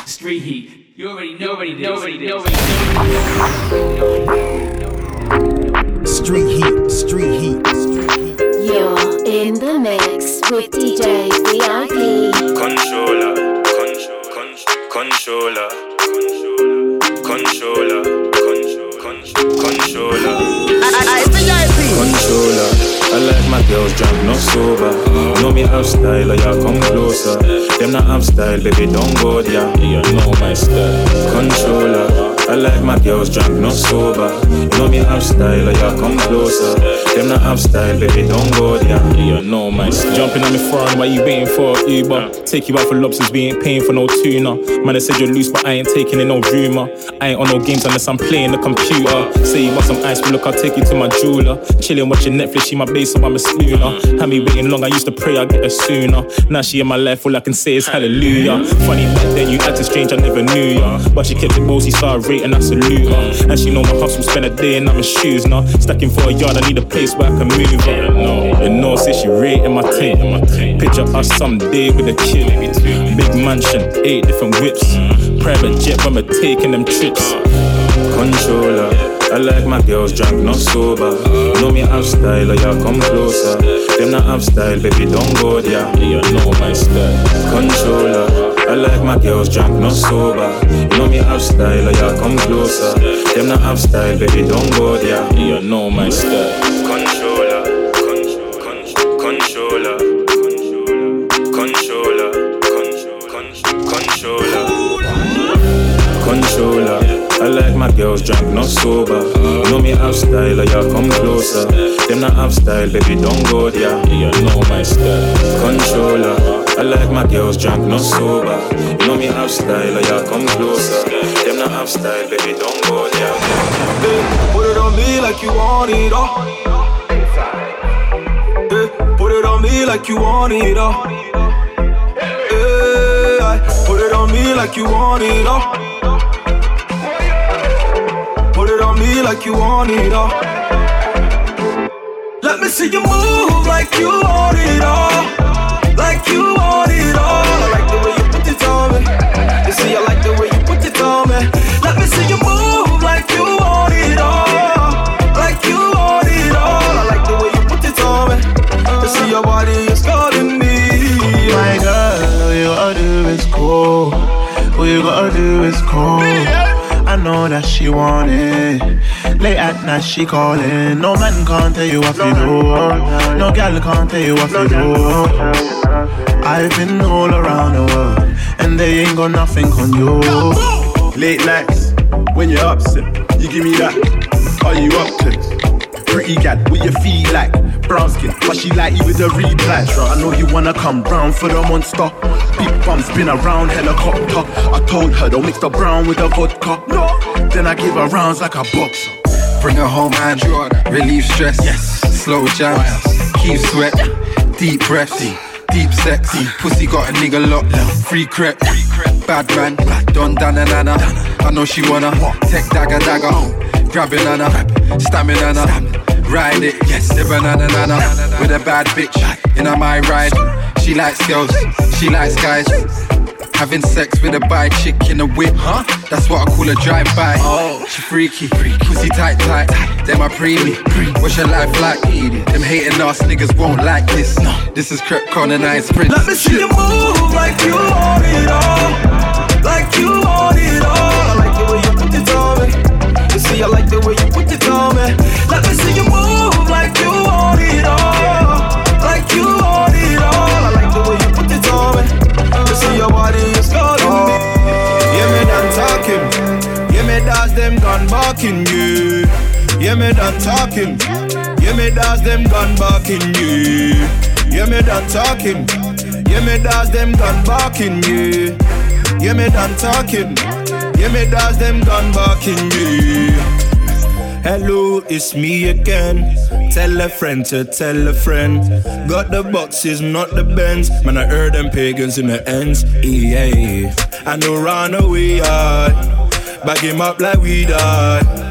Street heat. You already know. Street heat. You're in the mix with DJ VIP. Controller. Controller. I like my girls drunk, not sober. Know me have style, or y'all come closer. Them not have style, baby, don't go there. You know my style. Controller. I like my girls drunk, not sober. Know me have style, or y'all come closer. Them not have style, baby, don't go there. You know my style. Jumping on me foreign while you waiting for an Uber. Take you out for lobsters, we ain't paying for no tuna. Man, I said you're loose, but I ain't taking in no rumor. I ain't on no games unless I'm playing the computer. Say you want some ice, but look, I'll take you to my jeweler. Chilling, watching Netflix, she my base, so I'm a schooner. Had me waiting long, I used to pray I'd get her sooner. Now she in my life, all I can say is hallelujah. Funny back then, you acted strange, I never knew ya. But she kept it bossy, so I rate and I salute her. And she know my hustle, spend a day in my shoes now. Stacking for a yard, I need a place where I can move her. You know, say she rating my team. Picture us someday with a kid. Big mansion, 8 different whips. Private jet when we're taking them trips. Controller. I like my girls drunk, not sober. Know me have style, or y'all come closer. Them not have style, baby, don't go there. You know my style. Controller. I like my girls drunk, not sober. Know me have style, or y'all come closer. Them not have style, baby, don't go there. You know my style. Controller. I like my girls drunk, not sober. Know me have style, or y'all come closer. Them not have style, baby, don't go there. You know my style. Controller. I like my girls drunk, not sober. Know me have style, or y'all come closer. Them not have style, baby, don't go there. Put it on me like you want it all. Put it on me like you want it all. Put it on me like you want it all. Put it on me like you want it all. Let me see you move like you want it all. Like you want it all. I like the way you put it on me. You see, I like the way you put it on me. Let me see you move like you want it all. Like you want it all. I like the way you put it on me. You see, your body is calling me. My girl, all you gotta do is call. All you gotta do is call. I know that she want it. Late at night she calling. No man can't tell you what to do. No girl can't tell you what to do. I've been all around the world and they ain't got nothing on you. Late nights, when you're upset, you give me that. Are you up to? Pretty gal, what you feel like? Brown skin, but she like you with a reply. I know you wanna come round for the monster. Big bumps spin around helicopter. I told her don't mix the brown with the vodka. No. Then I give her rounds like a boxer. Bring her home and relieve stress. Yes. Slow jams, keep sweat, deep breaths, deep sexy. Pussy got a nigga locked, free crep. Bad man, Don Dana Nana. I know she wanna take dagger. Grabbing Nana, stamina Nana. Ride it, yes, the banana nana. With a bad bitch in my ride. She likes girls, she likes guys. Having sex with a bi chick in a whip, huh? That's what I call a drive-by. Oh, she freaky, pussy tight. Them I preemie. What's your life like? Them hating ass niggas won't like this. This is crep colonized Prince. Let me see you move like you want it all. Like you want it all. I like the way you put it on me. You see, I like the way you put it on me. Let me see you move like you want it all. Like you want it all. I like the way you put it on me. You see your body is calling me. Yeah, me done talking. Yeah, me dance them gun barking, yeah. Yeah, me done talking. Yeah, me dance them gun barking, yeah. Yeah, me done talking. Yeah, me dance them gun barking, yeah. Yeah, me done talking. Yeah, me dance them gun barking, yeah. Hello, it's me again. Tell a friend to tell a friend. Got the boxes, not the Benz. Man, I heard them pagans in the ends. Yeah, I know run away, bag him up like we die.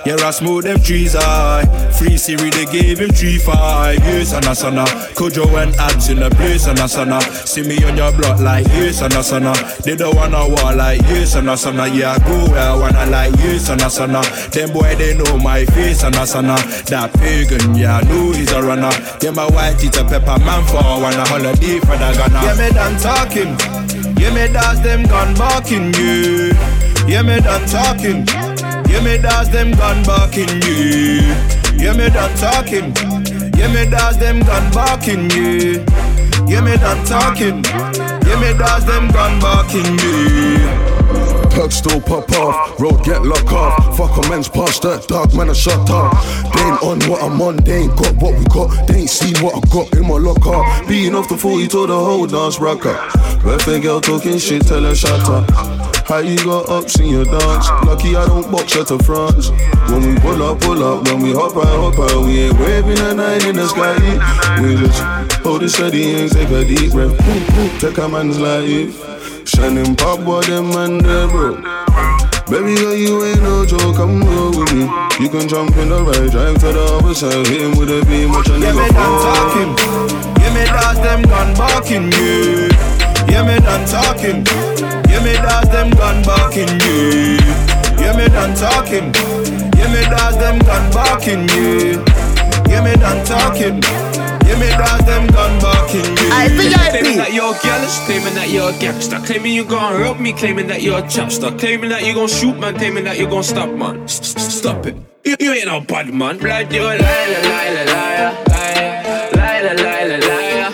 Yeah, I smoke them trees high. Free Siri, they gave him 3-5. Yes, sana. Kojo and abs in the place, sana. See me on your block like yes, sana. They don't wanna war like yes, sana. Yeah, I go where I wanna like yes, sana. Them boy, they know my face, sana. That pagan, yeah, I know he's a runner. Yeah, my white teacher pepper man for wanna holiday for the Ghana. Yeah, me done talking. Yeah, me dance them gun barking, yeah. Yeah, me done talking. Yeah, me dance them gun barking, yeah. Yeah, me done talking. Yeah, me dance them gun barking, yeah. Yeah, me done talking. Yeah, me dance them gun barking, yeah. Perks still pop off, road get locked off. Fuck a man's past that dog, man, I shut up. They ain't on what I'm on, they ain't got what we got. They ain't seen what I got in my locker. Beating off the 40 to the whole dance rocker. Birthday girl talking shit, tell her shut up. How you got ups in your dance? Lucky I don't box her to France. When we pull up, when we hop out, we ain't waving a 9 in the sky. We just hold it steady and take a deep breath. Take a man's life. Shining pop, what them man there, bro. Baby girl, you ain't no joke, come roll with me. You can jump in the right, drive to the other side. Hit him with a beam, watch a nigga fall. Talking. Yeah, me dance them gun barking, yeah. Yeah, me done talking. Yeah, me dance them gun barking, yeah. Yeah, me done talking. Yeah, me dance them gun barking, yeah. Yeah, me done talking. Yeah, me dance them gun barking, yeah. Claiming that you're jealous, claiming that you're a gangster. Claiming you gon' rob me, claiming that you're a chapster. Claiming that you gon' shoot man, claiming that you gon' stop man. Stop it, you ain't no bad man. Blood, you a liar, liar, liar, liar, liar, liar, liar,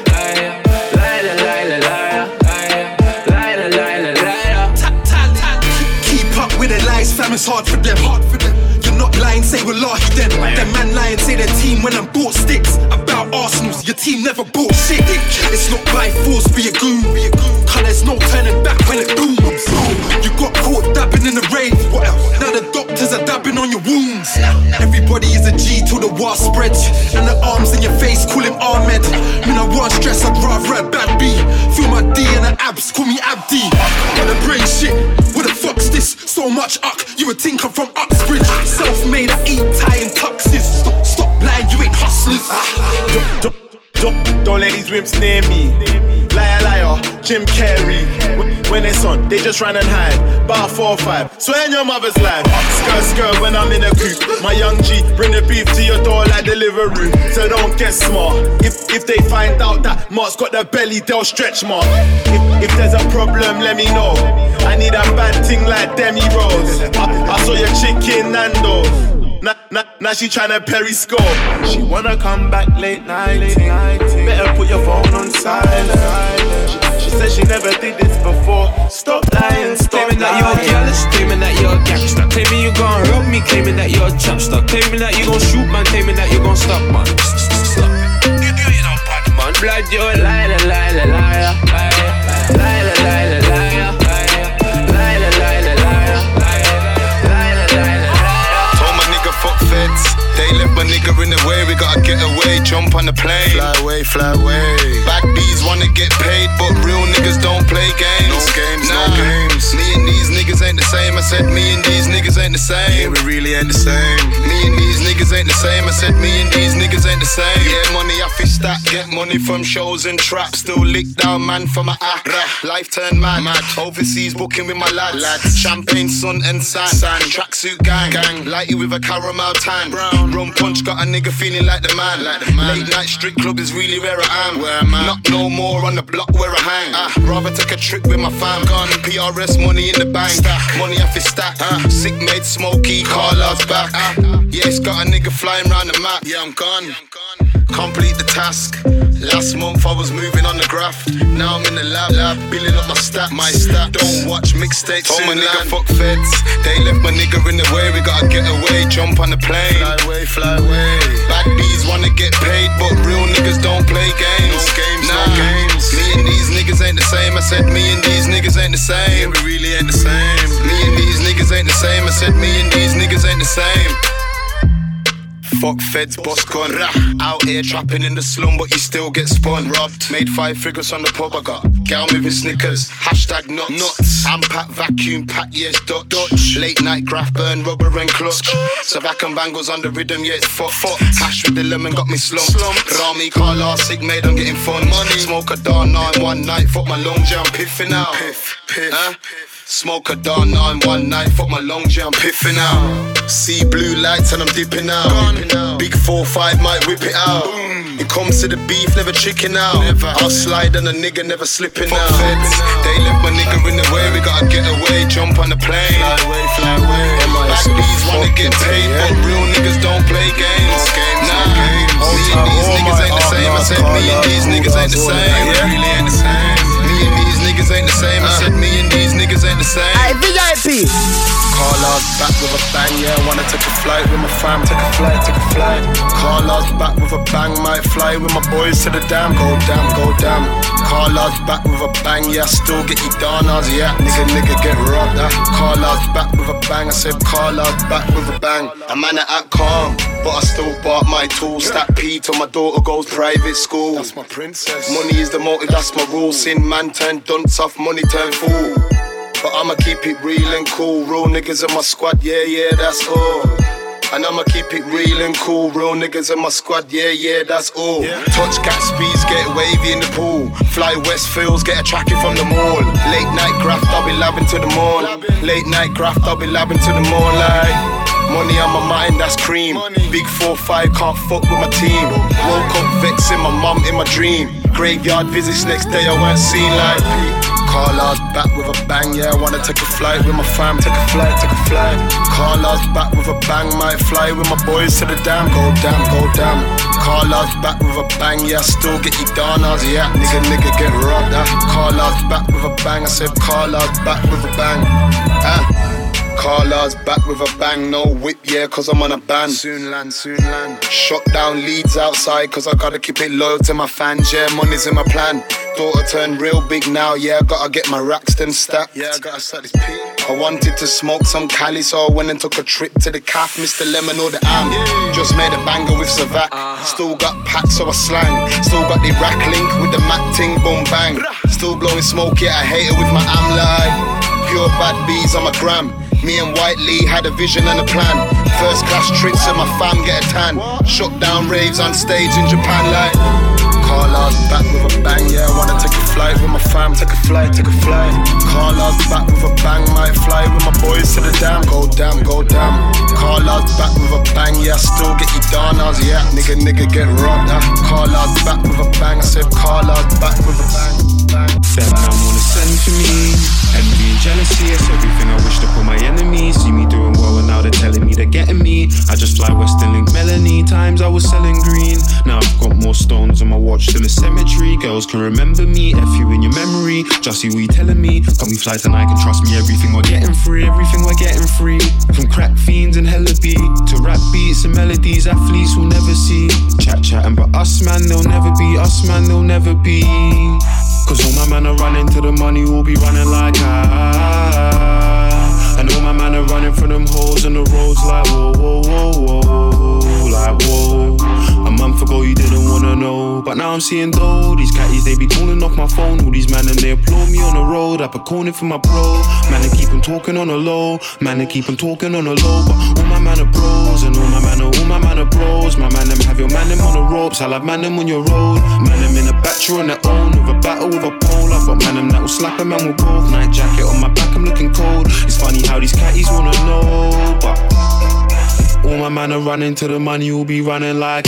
liar. Keep up with the lies, fam, it's hard for them. You're not lying, say we're large then. Them man lying, say their team when I'm bought sticks. About Arsenal's, your team never bought shit. It's not by force, be a goon. Cause there's no turning back when it booms. You got caught dabbing in the rave. What else? Now the doctors are dabbing on your wounds. Everybody is a G till the war spreads. And the arms in your face, call him Ahmed. When I want stress, I'd rather a bad B. Feel my D and the abs, call me Abdi. Got the brain shit, what the fuck's this? So much uck, you would think I'm from Uxbridge. Self-made, I eat tie and tuxes. Stop lying, you ain't hustlers. Don't let these wimps near me. Liar, Jim Carrey. When it's on, they just run and hide. Bar 4-5, swear in your mother's life. Skirt when I'm in a coupe. My young G, bring the beef to your door like Deliveroo. So don't get smart. If they find out that Mark's got the belly, they'll stretch Mark. If there's a problem, let me know. I need a bad thing like Demi Rose. I saw your chicken Nando's. Now she tryna periscope. She wanna come back late night. Better put your phone on silent. She said she never did this before. Stop lying, stop claiming lying. That you're jealous, claiming that you're a gangster. Claiming you gon' rob me, claiming that you're a chapster. Claiming that you gon' shoot man, claiming that you gon' stop man. Stop. You ain't no bad man. Blood, you a liar, liar, liar, liar, liar, liar, liar. Fuck feds, they left my nigga in the way. We gotta get away, jump on the plane. Fly away. Bad bees wanna get paid, but real niggas don't play games. No games. Me and these niggas ain't the same. I said me and these niggas ain't the same. Yeah, we really ain't the same. Me and these niggas ain't the same. I said me and these niggas ain't the same. Yeah, money off his stack, get money from shows and traps. Still lick down man for my act. Life turn mad. Overseas booking with my lads. Champagne, sun and sand. Tracksuit gang. Lighty with a caramel tan. Rum punch got a nigga feeling like the man. Late night strip club is really where I am. Not no more on the block where I hang. Rather take a trip with my fam. Gone PRS money in the bank. Money off his stack. Sick mate Smokey, Carla's back. Yeah, it's got a nigga flying round the map. Yeah, I'm gone. Complete the task. Last month I was moving on the graft. Now I'm in the lab, building up my stats. Don't watch mixtapes. Told my nigga fuck feds. They left my nigga in the way. We gotta get away, jump on the plane. Fly away. Bad bees wanna get paid, but real niggas don't play games. No games. Me and these niggas ain't the same. I said me and these niggas ain't the same. Yeah, we really ain't the same. Me and these niggas ain't the same. I said me and these niggas ain't the same. fuck feds, boss gone. Out here trapping in the slum, but you still get spun. Robbed, made 5 figures on the pub. I got gal moving Snickers. Hashtag nuts. I'm packed vacuum, packed yes, Dutch. Late night graph burn, rubber and clutch. So back and bangles on the rhythm, yeah it's fucked. Hash with the lemon got me slumped. Rami, Carla, sick made, I'm getting fun. Money, smoke a dawn 9 one night, fuck my long jam, piffing out. Piff. Smoke a dawn 9 one night, fuck my long jam, piffing out. See blue lights and I'm dipping out. Big 4-5 might whip it out. It comes to the beef, never chicken out. I'll slide and a nigga never slipping out. They left my nigga in the way, we gotta get away, jump on the plane. Fly away. Back these wanna get paid, but real niggas don't play games. Nah, me and these niggas ain't the same. I said me and these niggas ain't the same. Really ain't the same. Me and these niggas ain't the same. I said me and these niggas ain't the same. Hey, VIP. Carla's back with a bang, yeah. Wanna take a flight with my fam, take a flight. Carla's back with a bang, might fly with my boys to the dam. Go damn. Carla's back with a bang, yeah. Still get you downers, yeah. Nigga get robbed. Carla's back with a bang. I said Carla's back with a bang. A man act calm, but I still bark my tools. Stack P till my daughter goes private school. That's my princess. Money is the motive, that's my rule. Sin man turn dunce off, money turn fool. But I'ma keep it real and cool. Real niggas in my squad, yeah, that's all. And I'ma keep it real and cool. Real niggas in my squad, yeah, that's all. Touch cat speeds, get wavy in the pool. Fly Westfields, get a trackie from the mall. Late night graft, I'll be labbing to the morn. Late night graft, I'll be labbing to the morn. Like money on my mind, that's cream. Big 4-5, can't fuck with my team. Woke up vexing my mum in my dream. Graveyard visits next day, I weren't seen like Carla's back with a bang, yeah. Wanna take a flight with my fam, take a flight. Carla's back with a bang, might fly with my boys to the dam. Go damn. Carla's back with a bang, yeah. Still get you downers, yeah. Nigga get robbed. Carla's back with a bang. I said Carla's back with a bang. Carla's back with a bang, no whip, yeah, cause I'm on a ban. Soon land. Shot down leads outside, cause I gotta keep it loyal to my fans, yeah, money's in my plan. Daughter turned real big now, yeah, gotta get my racks them stacked. Yeah, I gotta start this P. I wanted to smoke some Cali, so I went and took a trip to the calf, Mr. Lemon or the Am. Just made a banger with Savat. Still got packs, so I slang. Still got the rack link with the Mac ting, boom bang. Still blowing smoke, yeah, I hate it with my Am like. Pure bad bees on my gram. Me and White Lee had a vision and a plan. First class trips and my fam get a tan. Shut down raves on stage in Japan like Carla's back with a bang, yeah. Wanna take a flight with my fam, take a flight. Carla's back with a bang, might fly with my boys to the dam. Go damn. Carla's back with a bang, yeah. Still get you downers, yeah. Nigga get robbed. Carla's back with a bang. I said Carla's back with a bang. That man wanna send for me. Envy and jealousy, it's everything I wish to put my enemies. See me doing well and now they're telling me they're getting me. I just fly Western Link Melanie. Times I was selling green. Now I've got more stones on my watch than a cemetery. Girls can remember me, F you in your memory. Just see what you telling me. Got me flights and I can trust me. Everything we're getting free. From crack fiends and hella beat to rap beats and melodies athletes will never see. Chatting but us man, they'll never be. Us man, they'll never be. Cause all my man are running to the money, will be running like and all my man are running for them holes in the roads like whoa, like whoa. A month ago you didn't wanna know, but now I'm seeing though. These catties, they be calling off my phone. All these man and they applaud me on the road. I put corner for my bro. Man, they keep on talking on the low. But all my man are bros, and all my man are bros. My man them have your man them on the ropes. I'll have man them on your road. Man them in a battery on their own, with a battle with a pole. I've got man them that will slap a man with both. Night jacket on my back, I'm looking cold. It's funny how these catties wanna know, but all my man are running to the money, will be running like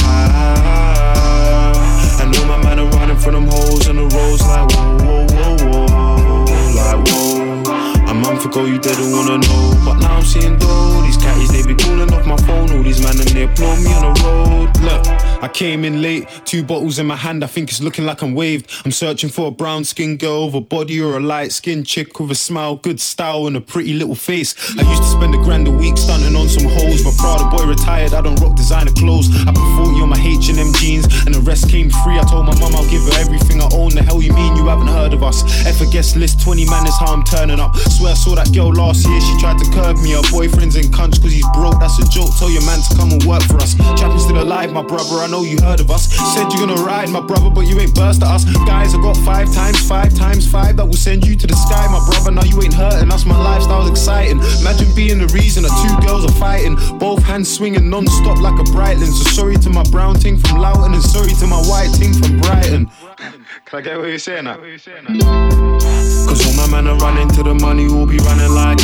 and all my man are running for them holes in the roads like whoa, like whoa. A month ago you didn't wanna know, but now I'm seeing though. These catties, they be calling off my phone. All these man and they applaud me on the road. Look, I came in late, 2 bottles in my hand, I think it's looking like I'm waved. I'm searching for a brown skin girl with a body or a light skinned chick with a smile, good style and a pretty little face. I used to spend $1,000 a week stunting on some hoes, but proud boy retired, I don't rock designer clothes. I put 40 on my H&M jeans and the rest came free. I told my mum I'll give her everything I own. The hell you mean you haven't heard of us? F a guest list, 20 man is how I'm turning up. Swear I saw that girl last year, she tried to curb me. Her boyfriend's in cunch cause he's broke, that's a joke. Tell your man to come and work for us. Chappie's still alive, my brother, I know you heard of us. Said you're gonna ride, my brother, but you ain't burst at us. Guys, I got 5 times 5 times 5 that will send you to the sky, my brother. Now you ain't hurting us, my lifestyle's exciting. Imagine being the reason that 2 girls are fighting, both hands swinging non-stop like a Breitling. So sorry to my brown ting from Loughton and sorry to my white ting from Brighton. Can I get what you're saying now? Cause all my man are running to the money, will be running like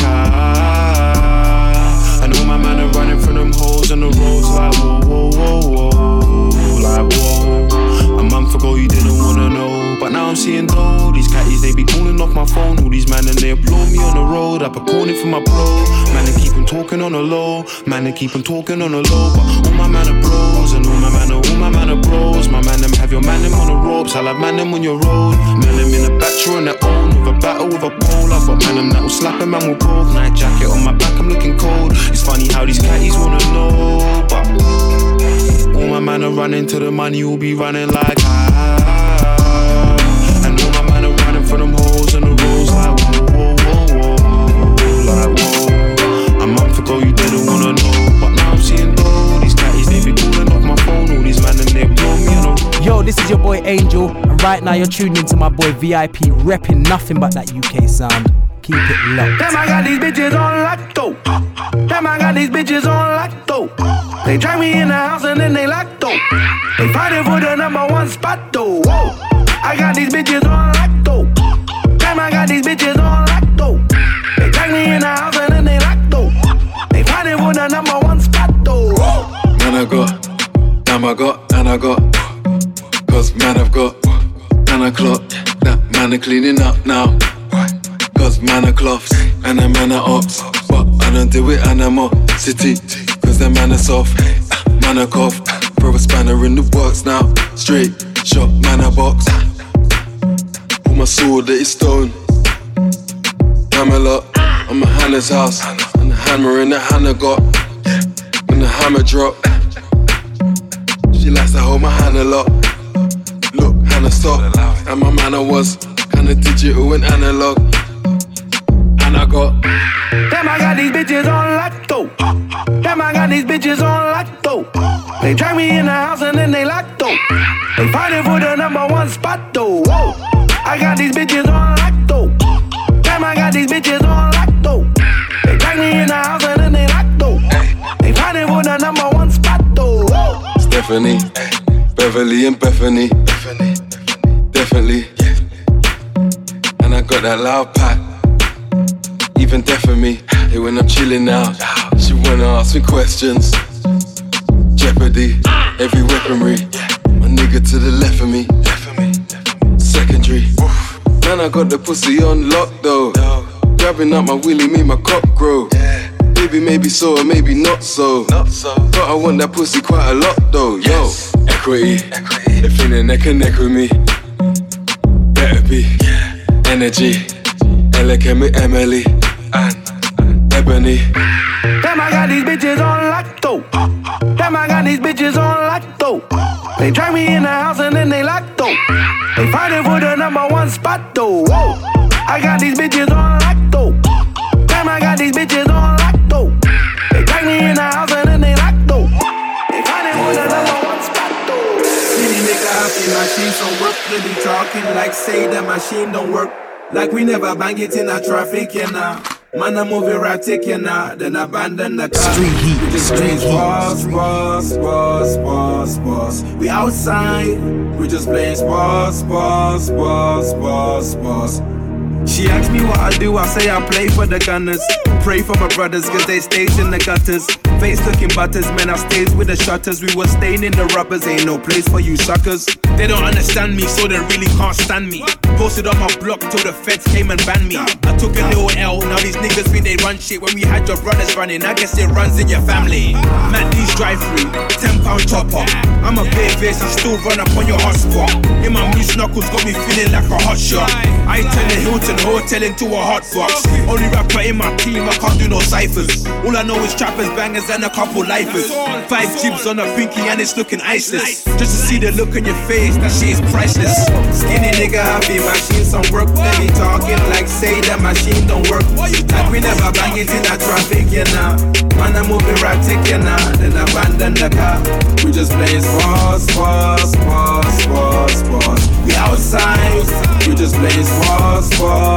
and all my man are running from them holes on the roads like whoa, whoa, whoa, whoa, like whoa. A month ago you didn't wanna know, but now I'm seeing though these catties, they be calling off my phone. All these man and they applaud me on the road. I put corny for my bro. Man, they keep on talking on the low. Man, they keep on talking on the low. But all my man are bros, and all my man are bros. My man them have your man them on the ropes. I'll have man them on your road. Man them in a battle on their own, with a battle with a pole. I've got man them that will slap a man with both. Night jacket on my back, I'm looking cold. It's funny how these catties wanna know, but all my man are running to the money, will be running like and all my man are running for them holes on the roads like whoa, whoa, whoa, whoa, like whoa. A month ago you didn't wanna know, but now I'm seeing though these catties, they be calling off my phone. All these man and they blow me on the road. Yo, this is your boy Angel, and right now you're tuned into my boy VIP, repping nothing but that UK sound. Keep it locked. Damn, I got these bitches on lock though. Damn, I got these bitches on lock though. They drag me in the house and then they lock though. They fighting for the #1 spot though. Whoa. I got these bitches on lock though. Damn, I got these bitches on lock though. They drag me in the house and then they lock though. They fighting for the #1 spot though. Whoa. Man, I got, damn, I got, and I got. Cause man, I've got 9 o'clock. That man are cleaning up now. Cause man are cloths and a man are ops. But I don't do it animosity. Cause that man are soft, man are cough. Throw a spanner in the works now. Straight shot, man a box. Pull my sword that is stone. Camelot on my Hannah's house. And the hammer in the Hannah got. When the hammer drop, she likes to hold my hand a lot. Look, Hannah stop. And my manner was kinda digital and analog. And I got damn, I got these bitches on lock though. Damn, I got these bitches on lock though. They drag me in the house and then they lock though. They fighting for the #1 spot though. Whoa. I got these bitches on lock though. Damn, I got these bitches on lock though. They drag me in the house and then they lock though. They fighting for the #1 spot though. Whoa. Stephanie, Beverly and Bethany. Definitely. And I got that loud pack. Even deaf for me, hey, when I'm chilling out, she wanna ask me questions. Jeopardy, every weaponry. My nigga to the left of me. Secondary. Man, I got the pussy on lock though. Grabbing up my willy, me my cock grow. Baby, maybe so or maybe not so. But I want that pussy quite a lot though. Yo, equity. They think they neck and neck with me. Better be energy. Elegant with Emily and Ebony. Damn, I got these bitches on lock though. Damn, I got these bitches on lock though. They drag me in the house and then they lock though. They fighting for the #1 spot though. Whoa. I got these bitches on lock though. Damn, I got these bitches on lock though. They drag me in the house and then they lock though. They fighting for the #1 spot though. City nigga happy machine so work. They be talking like say the machine don't work. Like we never bang it in a traffic, you know. Man, I move erratic, you know. Then abandon the car. Street heat, we just street heat. Boss. We outside. We just playing boss. She asked me what I do, I say I play for the Gunners. Pray for my brothers, cause they stays in the gutters. Face looking butters, man, I stays with the shutters. We was staying in the rubbers, ain't no place for you suckers. They don't understand me, so they really can't stand me. Posted on my block till the feds came and banned me. I took a little L, now these niggas think they run run shit when we had your brothers running. I guess it runs in your family. Matt D's drive-through, £10 chopper. I'm a big face, I still run up on your hotspot. In my moose knuckles got me feeling like a hot shot. I turn the Hilton Hotel into a hot box. Only rapper in my team, I can't do no ciphers. All I know is trappers, bangers, and a couple lifers. 5 jibs on a pinky and it's looking iceless. Just to see the look on your face, that shit is priceless. Skinny nigga happy, machine some work. Then he talking like say that machine don't work. Like we never bang it in that traffic, you know. Man, I'm moving erratic, you know. Then abandon the car. We just play sports. We outside. We just play sports.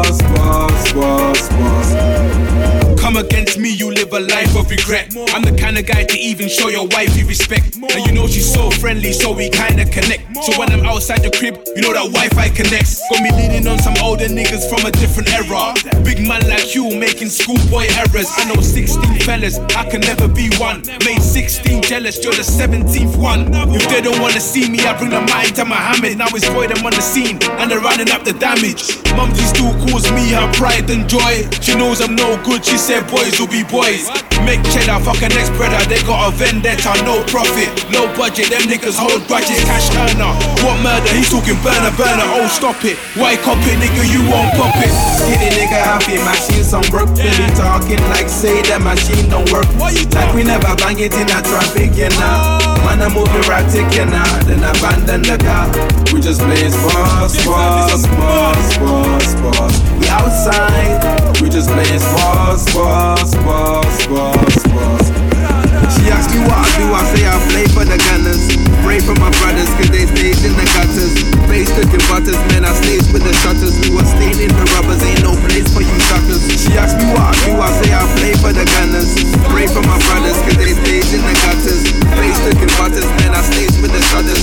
Come against me, you live a life of regret. I'm the kind of guy to even show your wife you respect. And you know she's so friendly, so we kinda connect. So when I'm outside the crib, you know that Wi-Fi connects. Got me leaning on some older niggas from a different era. Big man like you making schoolboy errors. I know 16 fellas, I can never be one. Made 16 jealous, you're the 17th one. If they don't wanna see me, I bring the mic to Muhammad. Now it's boy them on the scene, and they're running up the damage. Mumsy still calls me her pride and joy. She knows I'm no good, she said boys will be boys. Make cheddar, fuck an ex-brother, they got a vendetta, no profit, low budget, them niggas hold grudges, cash earner. What murder, he's talking burner, oh stop it. Why cop it, nigga, you won't pop it. Skinny nigga happy, machine some work. Billy talking like say that machine don't work. Like we never bang it in that traffic, you know. Man, I'm moving erratic, you know. Then abandon the car. We just play sports. We outside. We just play sports. She asked me what I do, I say I play for the gunners. Pray for my brothers, cause they stayed in the gutters. Face cooking butters, man, I stayed with the shutters. We was staying in the rubbers, ain't no place for you suckers. She asked me what I do, I say I play for the gunners. Pray for my brothers, cause they stayed in the gutters. Face cooking butters, man, I stayed with the shutters.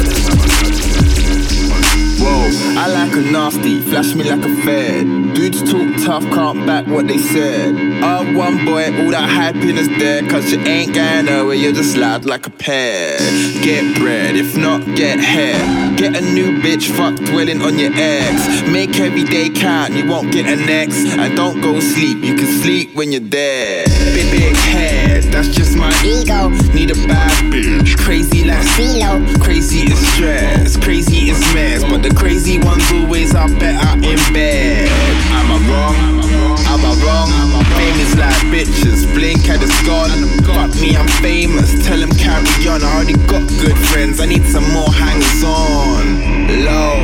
Whoa, I like a nasty, flash me like a fed. Dudes talk tough, can't back what they said. R1 boy, all that hyping is there. Cause you ain't going nowhere, you're just loud like a pear. Get bread, if not, get hair. Get a new bitch, fuck dwelling on your ex. Make every day count, you won't get an ex. And don't go sleep, you can sleep when you're there. Big head, that's just my ego. Need a bad bitch, crazy like CeeLo. Crazy is stress, crazy is mess. But the crazy ones always are better in bed. Am I wrong? Fame is like bitches, blink at the scorn. Fuck me, I'm famous, tell them carry on. I already got good friends, I need some more hangers on. Low,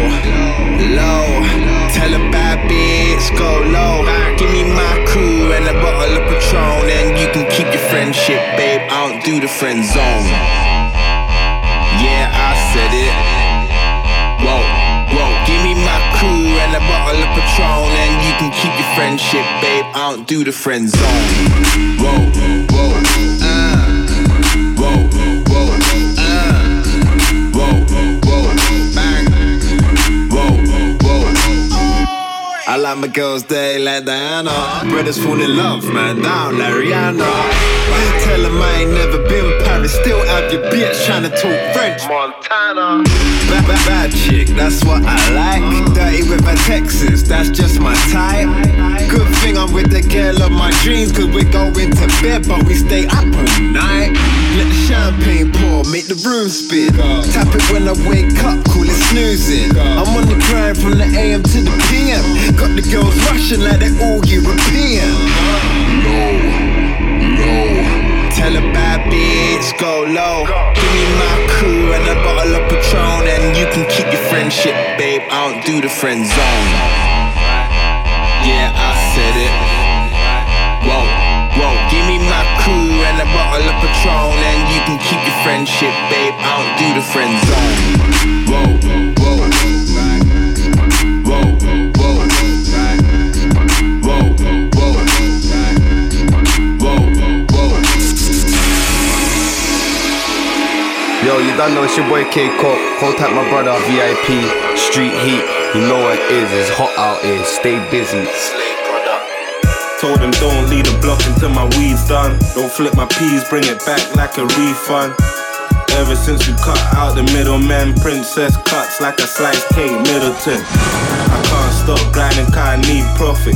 tell a bad bitch, go low. Give me my crew and a bottle of Patron. And you can keep your friendship, babe, I don't do the friend zone. Yeah, I said it. Whoa, give me my crew and a bottle of Patron. And you can keep your friendship, babe, I don't do the friend zone. Whoa, bang. I like my girls, they like Diana. Brothers fall in love, man, down like Rihanna. Tell them I ain't never been Paris. Still have your bitch tryna talk French. Montana. Bad chick, that's what I like. Dirty River, Texas, that's just my type. Good thing I'm with the girl of my dreams. Cause we're going to bed, but we stay up all night. Let the champagne pour, make the room spin. Tap it when I wake up, call it snoozing. I'm on the grind from the AM to the PM. Got the girls rushing like they're all European. Tell a bad bitch, go low. Give me my crew and a bottle of Patron. And you can keep your friendship, babe, I don't do the friend zone. Yeah, I said it. Whoa, give me my crew and a bottle of Patron. And you can keep your friendship, babe, I don't do the friend zone. Yo, you done know it's your boy K-Cop. Hold tight my brother, VIP, street heat. You know what it is, it's hot out here, stay busy. Told them don't lead the block until my weed's done. Don't flip my peas, bring it back like a refund. Ever since we cut out the middleman, princess cuts like a sliced cake Middleton. I can't stop grinding cause I need profit.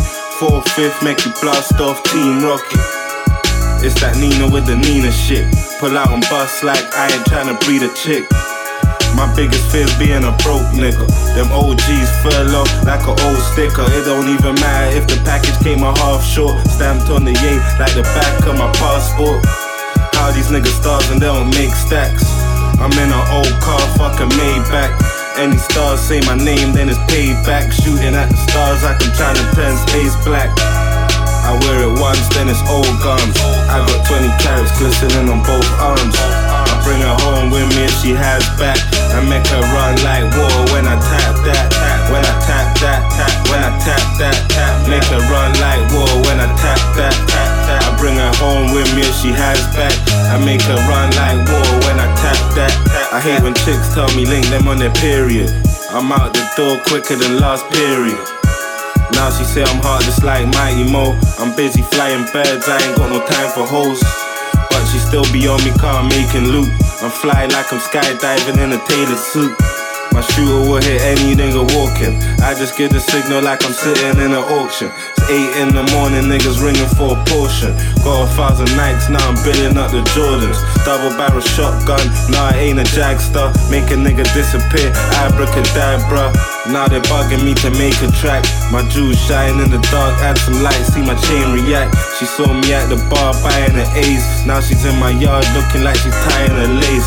4/5, make you blast off Team Rocket. It's that Nina with the Nina shit. Pull out and bust like I ain't tryna breed a chick. My biggest fear's being a broke nigga. Them OGs fell off like an old sticker. It don't even matter if the package came a half short. Stamped on the yay like the back of my passport. How these niggas stars and they don't make stacks. I'm in an old car, fucking Maybach. Any stars say my name, then it's payback. Shooting at the stars like I'm trying to turn space black. I wear it once, then it's old guns. I got 20 carats glistening on both arms. I bring her home with me if she has back. I make her run like water when I tap that. When I tap that, when I tap that. Make her run like water when I tap that. I bring her home with me if she has back. I make her run like water when I tap that. I hate when chicks tell me link them on their period. I'm out the door quicker than last period. Now she say I'm heartless like Mighty Mo. I'm busy flying birds, I ain't got no time for hoes. But she still be on me car making loot. I'm fly like I'm skydiving in a tailored suit. My shooter will hit any nigga walking. I just get the signal like I'm sitting in an auction. It's 8 in the morning, niggas ringing for a portion. Got 1,000 Nikes, now I'm building up the Jordans. Double barrel shotgun, nah it ain't a Jagster. Make a nigga disappear, abracadabra. Now they bugging me to make a track. My jewels shine in the dark, add some light, see my chain react. She saw me at the bar buying an ace. Now she's in my yard looking like she's tying a lace.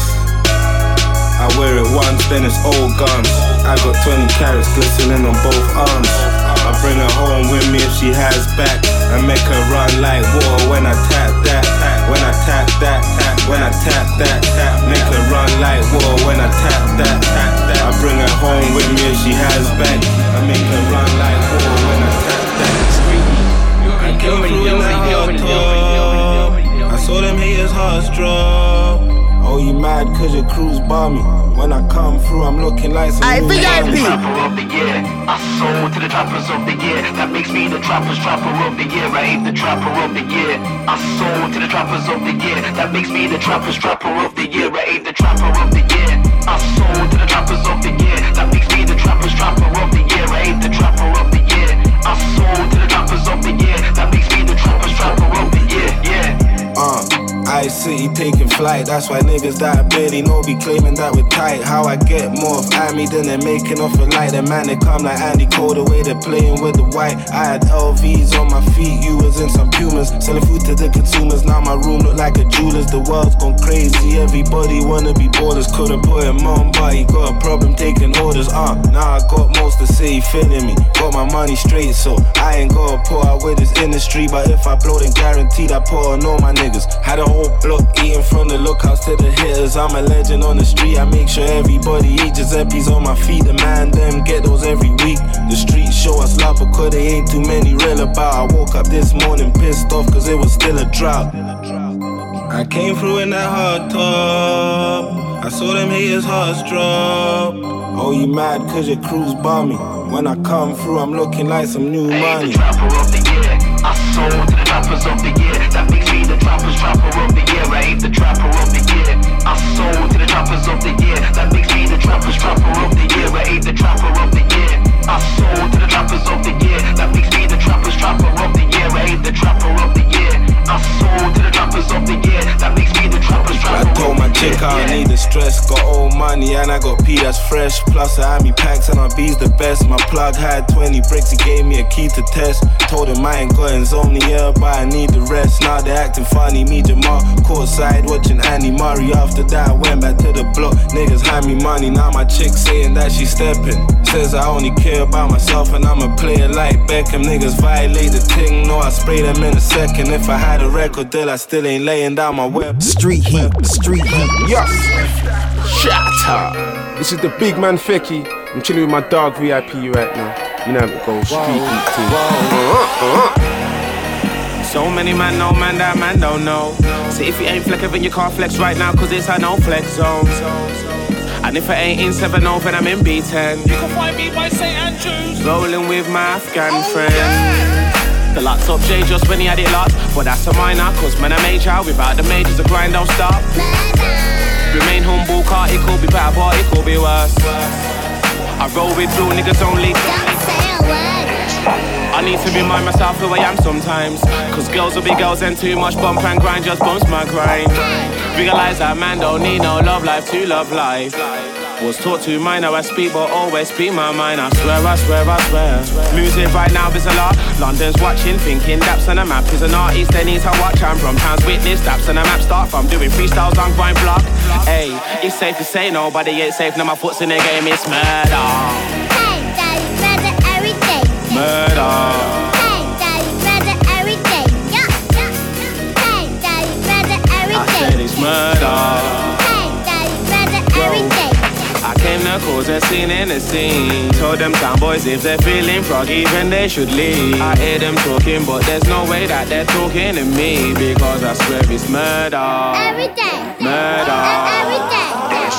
I wear it once, then it's old guns. I got 20 carats glistening on both arms. I bring her home with me if she has back. I make her run like water when I tap that. When I tap that, when I tap that. Make her run like water when I tap that. I bring her home with me if she has back. I make her run like water when I tap that. I came through in that hard talk. I saw them haters' hearts drop. Oh, you mad cause your crew's balmy. When I come through, I'm looking like some new VIP. Trapper of the year. I sold to the trappers of the year. That makes me the trapper of the year. I ain't the trapper of the year. I sold to the trappers of the year. That makes me the trapper of the year. I ain't the trapper of the year. I sold to the trappers of the year. That makes me the trapper of the year. I ain't the trapper of the year. I sold to the trappers of the year. That makes me the trapper of the year. Yeah. Ice City taking flight, that's why niggas that barely know be claiming that we're tight. How I get more of Amy than they're making off a light. The man, they come like Andy Cole, the way they're playing with the white. I had LVs on my feet, you was in some Pumas. Selling food to the consumers, now my room look like a jeweler's. The world's gone crazy, everybody wanna be ballers. Couldn't put him on, but he got a problem taking orders. Now I got most to say, he feeling me. Got my money straight, so I ain't gotta put out with this industry. But if I blow, then guaranteed I put on all my niggas. Had a whole block eating from the lookouts to the hitters. I'm a legend on the street, I make sure everybody eat. Giuseppe's on my feet, the man them get those every week. The streets show us love because they ain't too many real about. I woke up this morning pissed off cause it was still a drought. I came through in that hard top. I saw them haters' hearts drop. Oh, you mad cause your crew's balmy. When I come through, I'm looking like some new money. Trapper of the year. I sold to the trappers of the year. That makes me the trapper of the year. I ain't the trapper of the year. I sold to the trappers of the year. That makes me the trapper of the year. I ain't the trapper of the year. I sold to the trappers of the year. That makes me the trapper of the year. I ain't the trapper of the year. I sold to the trappers of the year. That makes me the trapper of the year. I told my chick I don't need the stress. Got old money and I got P that's fresh. Plus I had me packs and my B's the best. My plug had 20 bricks, he gave me a key to test. Told him I ain't got insomnia, but I need the rest. Now they acting funny, me Jamal courtside watching Andy Murray. After that I went back to the block. Niggas hand me money, now my chick saying that she stepping. Says I only care about myself and I'm a player like Beckham. Niggas violate the thing, no I spray them in a second. If I had a record deal I still ain't laying down my weapon. Street heat, street heat. Yes. Shut up. This is the big man Fecky. I'm chilling with my dog VIP right now. You know how it goes. Street heat team. So many man know, man that man don't know. See if you ain't flex, then you can't flex right now, cause it's a no flex zone. And if it ain't in 7-0, then I'm in B10. You can find me by St. Andrews. Rolling with my Afghan friend. The locked up J just when he had it locked. But that's a minor, cause man a major. Without the majors, the grind don't stop. Remain humble, car it could be better, but it could be worse. I roll with real niggas only. Don't say a word. I need to remind myself who I am sometimes. Cause girls will be girls and too much bump and grind just bumps my grind. Realize that man don't need no love life to love life. Was taught to mind how I speak, but always speak my mind. I swear, I swear, I swear. Music right now is a lot. London's watching, thinking Daps on the map is an artist they need to watch. I'm from town's witness, Daps on the map start from doing freestyles on grind block. Hey, it's safe to say nobody ain't safe. Now my foot's in the game, it's murder. Hey, daddy, murder every day. Murder. Hey, daddy, murder every day. Yeah, yeah, yeah. Hey, daddy, murder every day. I said it's murder. Hey, daddy, murder every day. I came to cause a scene in the scene. Told them town boys if they're feeling froggy, then they should leave. I hear them talking, but there's no way that they're talking to me. Because I swear it's murder. Every day. Murder. Every day.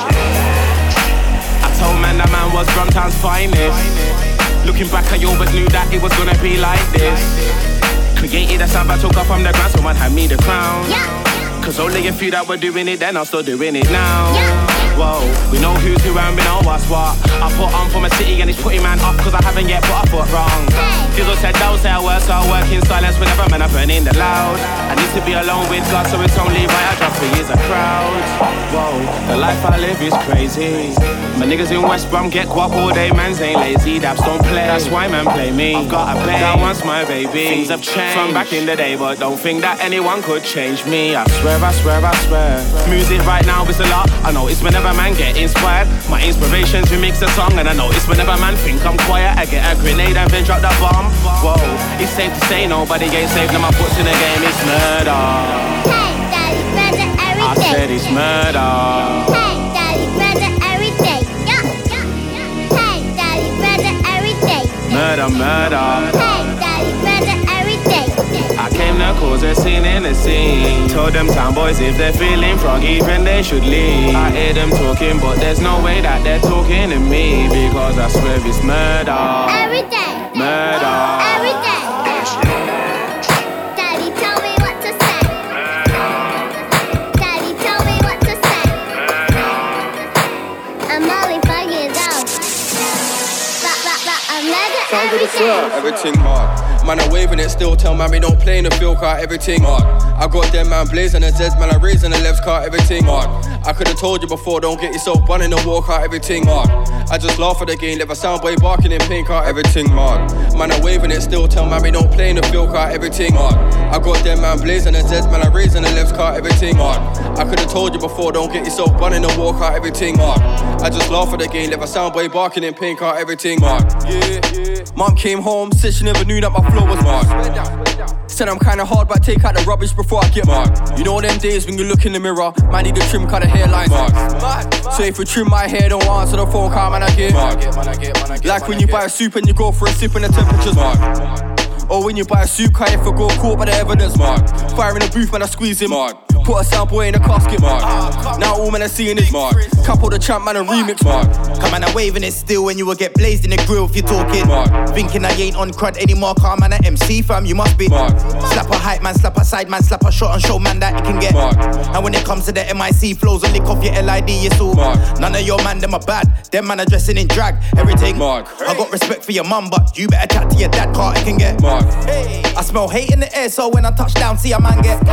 I told man that man was from town's finest. Looking back, I always knew that it was gonna be like this. Created a sound I took off from the ground, someone had me the crown. Cause only a few that were doing it then, I'm still doing it now. Whoa, we know who's who and we know what's what. I put on for my city and it's putting man up cause I haven't yet put a foot wrong. Dizzle said don't say I work, so I work in silence whenever man I burn in the loud. I need to be alone with God, so it's only right I drop 3 years a crowd. Whoa, the life I live is crazy. My niggas in West Brom get guap all day, mans ain't lazy, Daps don't play. That's why man play me, I've got a pay. That one's my baby. Things have changed from back in the day, but don't think that anyone could change me. I swear, I swear, I swear. Music right now is a lot. I know it's whenever man get inspired. My inspirations remix a song, and I know it's whenever man think I'm quiet. I get a grenade and then drop the bomb. Whoa, it's safe to say nobody ain't safe. Now my foot's in the game, it's murder. Hey, daddy, murder every day. I said it's murder. Hey, daddy, murder every day. Yeah, yeah, yeah. Hey, daddy, murder every day. Murder, murder. Hey, daddy, murder every day. I came to cause a scene in the scene. Told them town boys if they're feeling froggy, then they should leave. I hear them talking, but there's no way that they're talking to me. Because I swear it's murder. Every day. Murder. Every day. Daddy, tell me what to say. Daddy, tell me what to say. I'm only 5 years old. I'm murder every day. Everything hard. Man, I'm waving it still. Tell man we don't play in the field car. Everything hard. I got them man blazing the Zeds, man I raising the left car. Everything hard. I could've told you before. Don't get yourself bun in the walk out. Everything hard. I just laugh at the game. Leave a soundboy barking in pink car. Everything hard. Man, I'm waving it still. Tell man we don't play in the field car. Everything hard. I got them man blazing the Zeds, man I raising the left car. Everything hard. I could've told you before. Don't get yourself bun in the walk out. Everything hard. I just laugh at the game. Leave a soundboy barking in pink car. Everything hard. Yeah. Mom came home, said she never knew that my flow was hard. Said I'm kinda hard, but I take out the rubbish before I get mad. You know them days when you look in the mirror, man need to trim cut the hairline. So if you trim my hair, don't answer the phone call, man I get. Like when you buy a soup and you go for a sip and the temperature's or when you buy a soup car, if I go caught by the evidence, fire in the booth, man I squeeze him. Put a soundboy in a casket, now all man I seeing is couple the champ, man a remix, Come on, I'm waving it still when you will get blazed in the grill if you're talking. Thinking I ain't on crud anymore, car man, a MC fam, you must be. Slap a hype man, slap a side man, slap a shot and show man that it can get. And when it comes to the MIC flows, a lick off your LID, it's all. None of your man, them are bad. Them man are dressing in drag, everything. I got respect for your mum, but you better chat to your dad, car it can get. I smell hate in the air, so when I touch down, see a man get.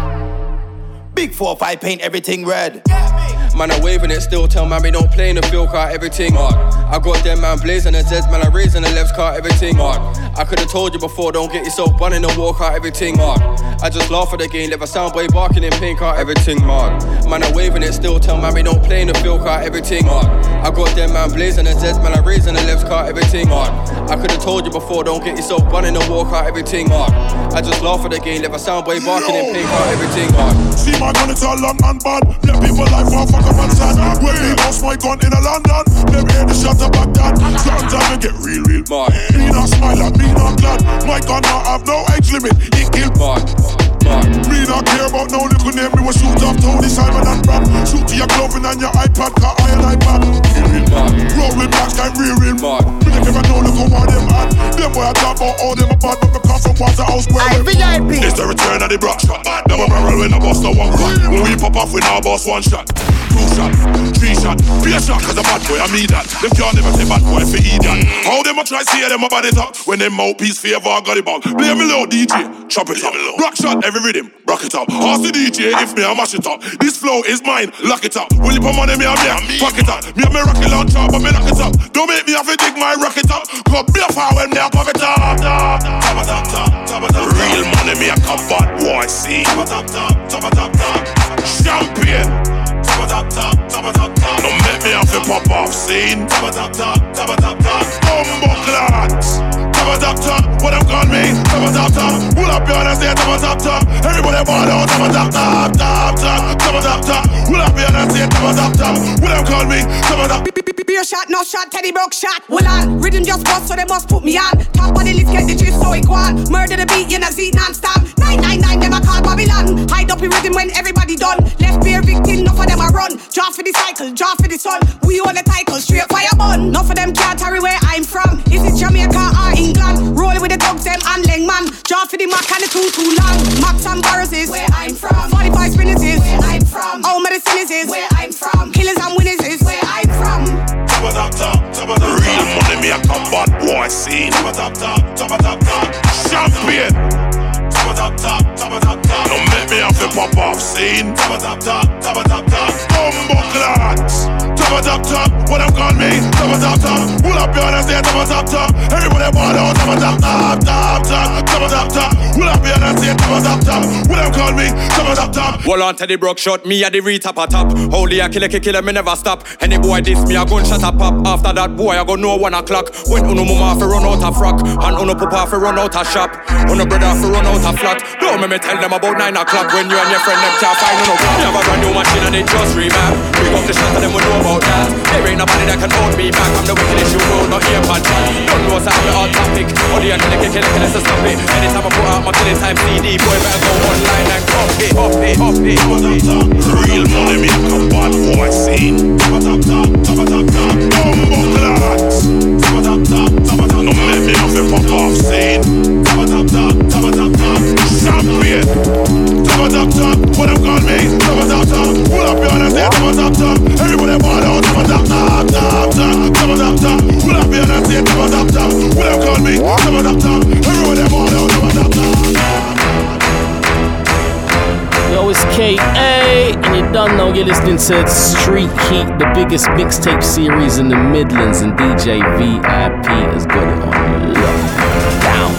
Big 4-5 paint everything red. Man, I'm waving it still. Tell man we don't play in the field car. Everything hard. I got them man blazing the Zeds, man I raising the left car. Everything hard. I could've told you before. Don't get yourself bun in the walk out. Everything hard. I just laugh at the game. Leave a soundboy barking in pink car. Everything hard. Man, I'm waving it still. Tell man we don't play in the field car. Everything hard. I got them man blazing the Zeds, man I raising the left car. Everything hard. I could've told you before. Don't get yourself bun in the walk out. Everything hard. I just laugh at the game. Leave a soundboy barking in pink car. Everything hard. See my gun, it's all long and bad. Let people like fuck up and sad. When me lost my gun in a London, them hear the shot of Baghdad. Sometimes I get real mad. Me not smile at me not glad. My gun not have no age limit. It kill me not care about no little name. Me was shoot up Tony, Simon and Brad. Shoot to your clothing and your iPad, car iron iPad. Roll with black time real mad. Me never know look how them mad. Them boy I talk about all them bad, but me come from Waterhouse where VIP. It's the return of the brock shot. Never barrel when I bust a one cut. When we pop off, we now bust one shot. 2 shot, 3 shot, be a shot, cause a bad boy, I mean that. Them can't never say bad boy for idiot. How them a try see them a body top when them mouthpiece favor got the ball. Play me low, DJ, chop it up. Rock shot, every rhythm, rock it up. Ask the DJ if me I mash it up. This flow is mine, lock it up. Will you put money me and me, pack it up. Me and me rocket launcher, but me lock it up. Don't make me have to dig my rocket up. Come be a fire when me a pop it up. Real money me a come bad boy, see. Champion. Don't make me have to pop off scene. Bumbo clads. What them call me? Pull up your hands there, top. Everybody ball out, top. Pull up your hands there, top. What them call me? Beer shot, no shot, Teddy broke shot. Well on, rhythm just bust, so they must put me on. Top of the list, get the gist, so it go on. Murder the beat, you know, Z non-stop. 999, them a call Babylon. Hide up in rhythm when everybody done. Left beer victim, enough of them a run. Draw for the cycle, draw for the sun. We own the title, straight fire bun. Enough of them can't carry where I'm from. Is it Jamaica or England? Rolling with the dogs, them and Lengman. Draw for the Mac and the too long. Max and Barrows is where I'm from. 45 spinners is where I'm from. All medicine is where I'm from. Killers and winners is where I'm from. Real money me a come bad boy scene. Champion. Don't make me have to pop off scene. Bumbo clads. What them call me? Pull up your hands there, top. Everybody ball out, top. Pull up your hands there, top. What them call me? Top. Hold on to the broke shot, me a the retap a top. Holy a killer, me never stop. Any boy diss me, a gunshot a pop. After that boy, I go know 1 o'clock. When uno mama fi run out of frock, and uno papa fi run out of shop, uno brother fi run out of flat. Don't me tell them about 9 o'clock when you and your friend them can't find uno. You have a brand new machine and it just remap. Pick up the shot and them we know about that. There ain't nobody that can hold me back. I'm the wickedest you know, not here but don't know what's happening on topic. Only I can kill it, so stop it. Anytime I put out my killing time CD, boy better go online and copy. Real money me a come bad boy scene. Bumbo clads. Don't make me have to pop off scene. Champion. What them call me? Pull up your hands there, top. Everybody ball out, top. Pull up your hands there, top. What them call me? Everybody ball out, top. Yo, it's K.A. and you don't know you're listening to Street Heat, the biggest mixtape series in the Midlands, and DJ VIP has got it on lockdown.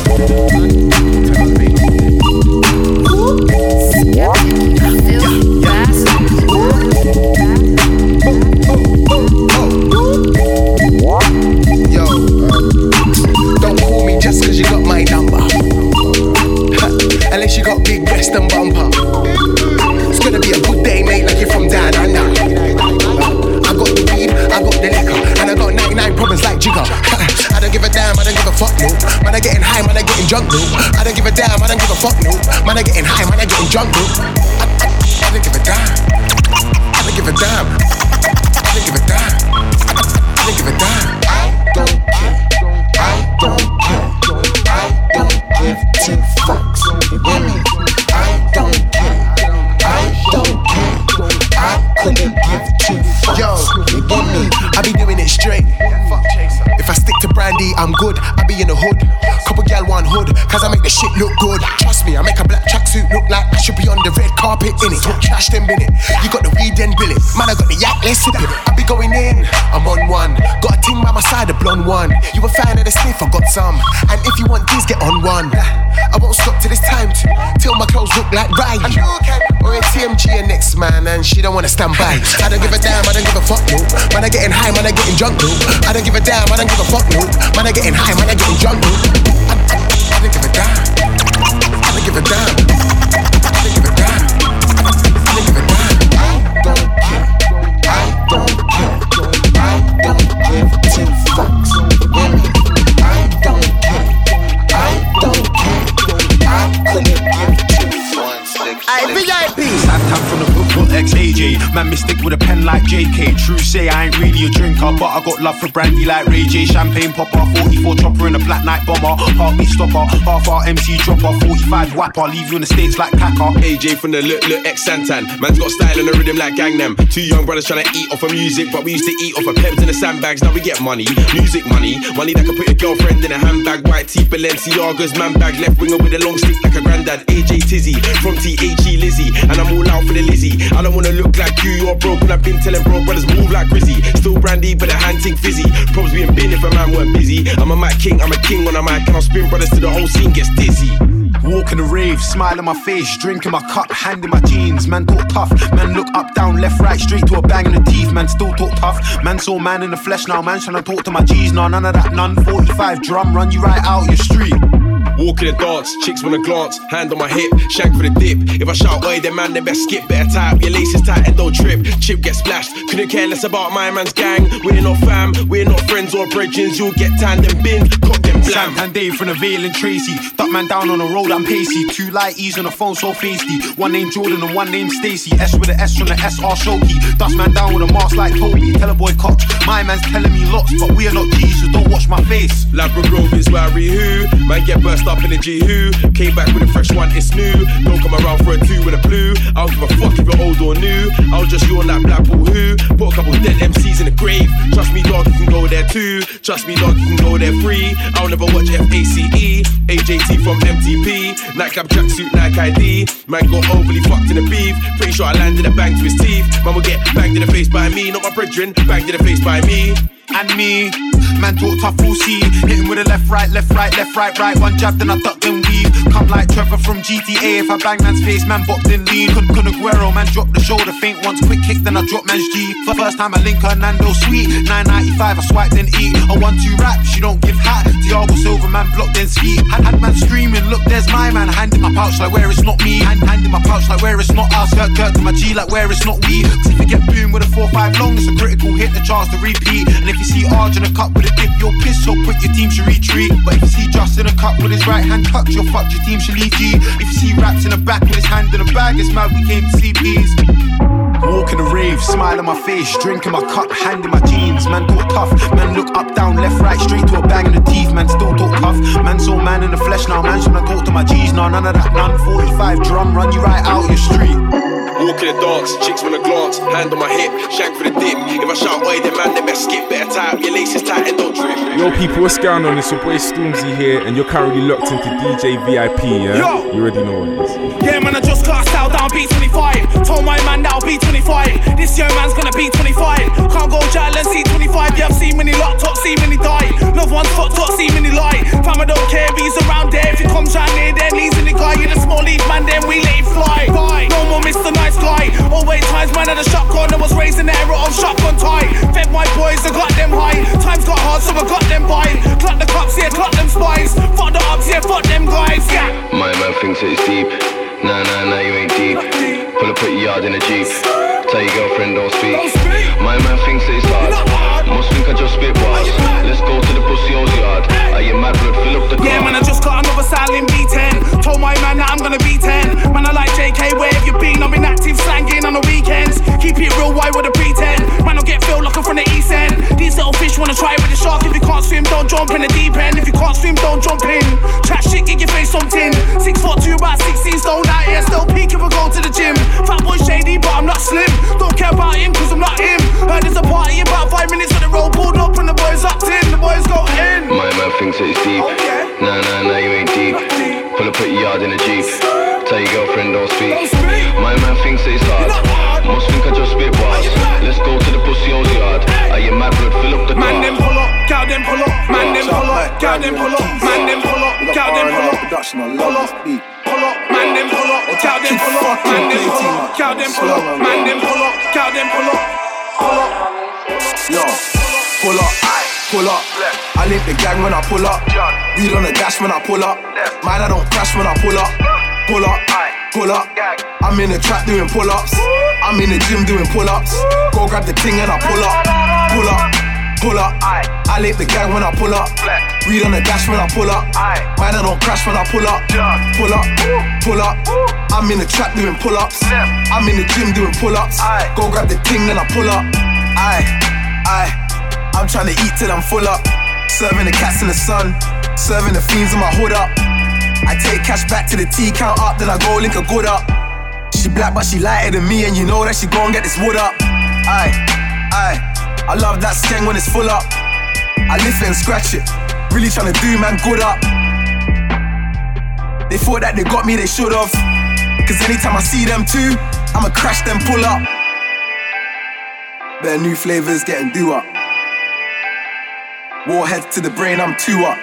Yo, don't call me just cause you got my number. Unless you got big breast and bumper. It's gonna be a good day, mate, like you're from down under. I got the weed, I got the liquor, and I got 99 problems like Jigger. I don't give a damn, I don't give a fuck, no. Man, I getting high, man, I getting drunk, no. I don't give a damn, I don't give a fuck, no. Man, I getting high, man, I getting drunk, no. I don't give a damn. I don't give a damn. I don't give a damn. I don't give a damn. I don't care. I don't care. I don't give 2 fucks. I don't care. I don't care. I couldn't give 2 fucks. Yo, I be doing it straight. If I stick to brandy, I'm good. I be in the hood. Couple gal want hood, cause I make the shit look good. Trust me, I make a black tracksuit look like I should be on the red carpet in it. Talk trash, then bin it. You got the weed, then bill it. Man, I got the yak, let's sip it. I be going in, I'm on one. Got a ting by my side, a blonde one. You a fan of the sniff, I got some. And if you want these, get on one. I won't stop till it's time to, till my clothes look like Ryan. Or a TMG and next man, and she don't wanna stand by. I don't give a damn, I don't give a fuck, no. Man, I getting high, man, I getting drunk, no. I don't give a damn, I don't give a fuck, no. Man, I getting high, man, I getting drunk, no. I don't give a damn. I don't give a damn. I don't give a damn. I don't give a damn. I don't care. I don't care. I don't give 2 fucks. I don't care. I don't care. I couldn't give 2 fucks. I VIP. I top from the football XH. AJ. Man, mystic with a pen like JK. True say I ain't really a drinker, but I got love for brandy like Ray J. Champagne popper, 44 chopper in a black night bomber. Heartbeat stopper, half our MC dropper, 45 whapper, leave you in the States like Packer. AJ from the look ex Santan. Man's got style and a rhythm like Gangnam. Two young brothers trying to eat off of music, but we used to eat off of peps in the sandbags. Now we get money, music money that can put your girlfriend in a handbag. White tee, Balenciagas, man bag, left winger with a long stick like a granddad. AJ Tizzy from THE Lizzie, and I'm all out for the Lizzie. I don't wanna look like you, you're broke, and I've been telling broke brothers move like Grizzy. Still brandy, but a hand ting fizzy. Probs being bin if a man weren't busy. I'm a mic king, I'm a king on a mic, and I'll spin brothers till the whole scene gets dizzy. Walk in the rave, smile on my face, drink in my cup, hand in my jeans. Man talk tough, man look up, down, left, right, straight to a bang in the teeth. Man still talk tough, man saw man in the flesh now. Man tryna talk to my G's, nah, none of that, none. 45 drum, run you right out your street. Walk in the dance, chicks wanna glance, hand on my hip, shank for the dip. If I shout oi, then man, they best skip. Better tie up your laces tight and don't trip. Chip get splashed, couldn't care less about my man's gang. We're not fam, we're not friends or bridges. You'll get tanned and bin, cock them blam. Sam and Dave from the Vale and Tracy. Duck man down on the road, I'm pacey. Two light E's on the phone, so feisty. One named Jordan and one named Stacy. S with the S from the SR Shoki. Dust man down with a mask like Toby. Tell a boy coach, my man's telling me lots, but we are not G's, so don't watch my face. Labra Grove is where I re-who. Man get burst up in the G-who. Came back with a fresh one, it's new. Don't come around for a two with a blue. I don't give a fuck if you're old or new. I'll just yawn like Blackpool who. Put a couple dead MCs in the grave. Trust me dog, you can go there too. Trust me dog, you can go there free. I'll never watch FACE. AJT from MTP. Nightclub tracksuit, Nike ID. Man got overly fucked in the beef. Pretty sure I landed a bang to his teeth. Man will get banged in the face by me. Not my brethren, banged in the face by me. And me, man talk tough, we'll see. Hit him with a left, right, left, right, left, right, right. One jab, then I duck, then weave. Come like Trevor from GTA. If I bang man's face, man bopped in lean. Kun Aguero, man drop the shoulder, faint once, quick kick, then I drop man's G. For first time I link her, Nando sweet. 9.95, I swipe, then eat. A 1-2 rap, she don't give hat. Thiago Silva, man blocked, then ski. Had man screaming, look, there's my man. Hand in my pouch, like where it's not me. Hand in my pouch, like where it's not us. Dirt to my G, like where it's not we. See if you get boom with a 4-5 long, it's a critical hit, the chance to repeat. And if you see Arj in a cup with a dip, you're pissed, so quick your team should retreat. But if you see Just in a cup with his right hand tucked, you're fucked, your team should leave G. If you see Raps in the back with his hand in the bag, it's mad we came to see peas. Walk in the rave, smile on my face, drink in my cup, hand in my jeans. Man talk tough, man look up, down, left, right, straight to a bang in the teeth. Man still talk tough, man saw man in the flesh now. Man tryna talk to my G's, nah, none of that, none. 45 drum, run you right out your street. Walk in the dance, chicks wanna glance, hand on my hip, shank for the dip. If I shout oi, then man, they best skip. Better tie up your laces tight and don't trip. Yo people, what's going on? It's your boy Stormzy here, and you're currently locked into DJ VIP, yeah? Yo! You already know what it is. Yeah, man, I just got out down B25. Told my man that'll be 25. This young man's gonna be 25. Can't go jail and see 25. Yeah, I've seen many locked up, seen many die. Loved ones fucked up, seen many lie. Fam, I don't care if he's around there. If he comes round here, then he's in the guy. You're the small leaf man, then we let him fly. No more Mr. Nice Guy. Always times man had a shotgun. I was raised in the era of shotgun tie. Fed my boys, I got them high. Times got hard, so I got them by. Clock the cops, yeah, clock them spies. Fuck the ups, yeah, fuck them guys, yeah. My man thinks it's deep. Nah, you ain't deep. Pull up, put your yard in a Jeep. Tell your girlfriend don't speak. My man thinks it's hard. Must think I just spit bars. Let's go to the pussy old yard. Are you mad, blood? Fill up the car. Yeah, man, I just got another style in B10. Told my man that I'm gonna be 10. Man, I like JK, where have you been? I've been active slanging on the weekends. Keep it real, why would I pretend? Man, I'll get filled like I'm from the East End. These little fish wanna try with the shark. If you can't swim, don't jump in the deep end. If you can't swim, don't jump in. Chat shit, get your face something. 6'2", about 16 stone out here. Still peak if I go to the gym. Fat boy shady, but I'm not slim. Don't care about him, cause I'm not him. Heard there's a party about 5 minutes on the road. Pulled up and the boys up in. The boys go in. My man thinks it's deep. Nah, you ain't deep. Pull up, put your yard in a Jeep. Tell your girlfriend don't speak. My man thinks it's hard. Must think I just spit bars. Let's go to the pussy old yard. Are you mad, blood? Fill up the car. Man them pull up, cow them pull up. Man them pull up, cow them pull up. Man them pull up, cow them pull up. Pull up, pull up. Man them pull up, cow them pull up. Man them pull up, cow them pull up. Man them pull up, cow them pull up. Pull up. Yo, pull up, pull up. I link the gang when I pull up. Weed on the dash when I pull up. Man, I don't crash when I pull up. Pull up, pull up. I'm in the trap doing pull-ups. I'm in the gym doing pull-ups. Go grab the ting and I pull up. Pull up, pull up. I link the gang when I pull up. Weed on the dash when I pull up. Man, I don't crash when I pull up. Pull up, pull up. I'm in the trap doing pull-ups. I'm in the gym doing pull-ups. Go grab the thing, then I pull up. I'm trying to eat till I'm full up. Serving the cats in the sun. Serving the fiends in my hood up. I take cash back to the T, count up, then I go link a good up. She black but she lighter than me, and you know that she gon' get this wood up. I love that skeng when it's full up. I lift it and scratch it. Really tryna do man good up. They thought that they got me, they should've. Cause anytime I see them too, I'ma crash them, pull up. Better new flavors getting do up. Warheads to the brain, I'm 2 up.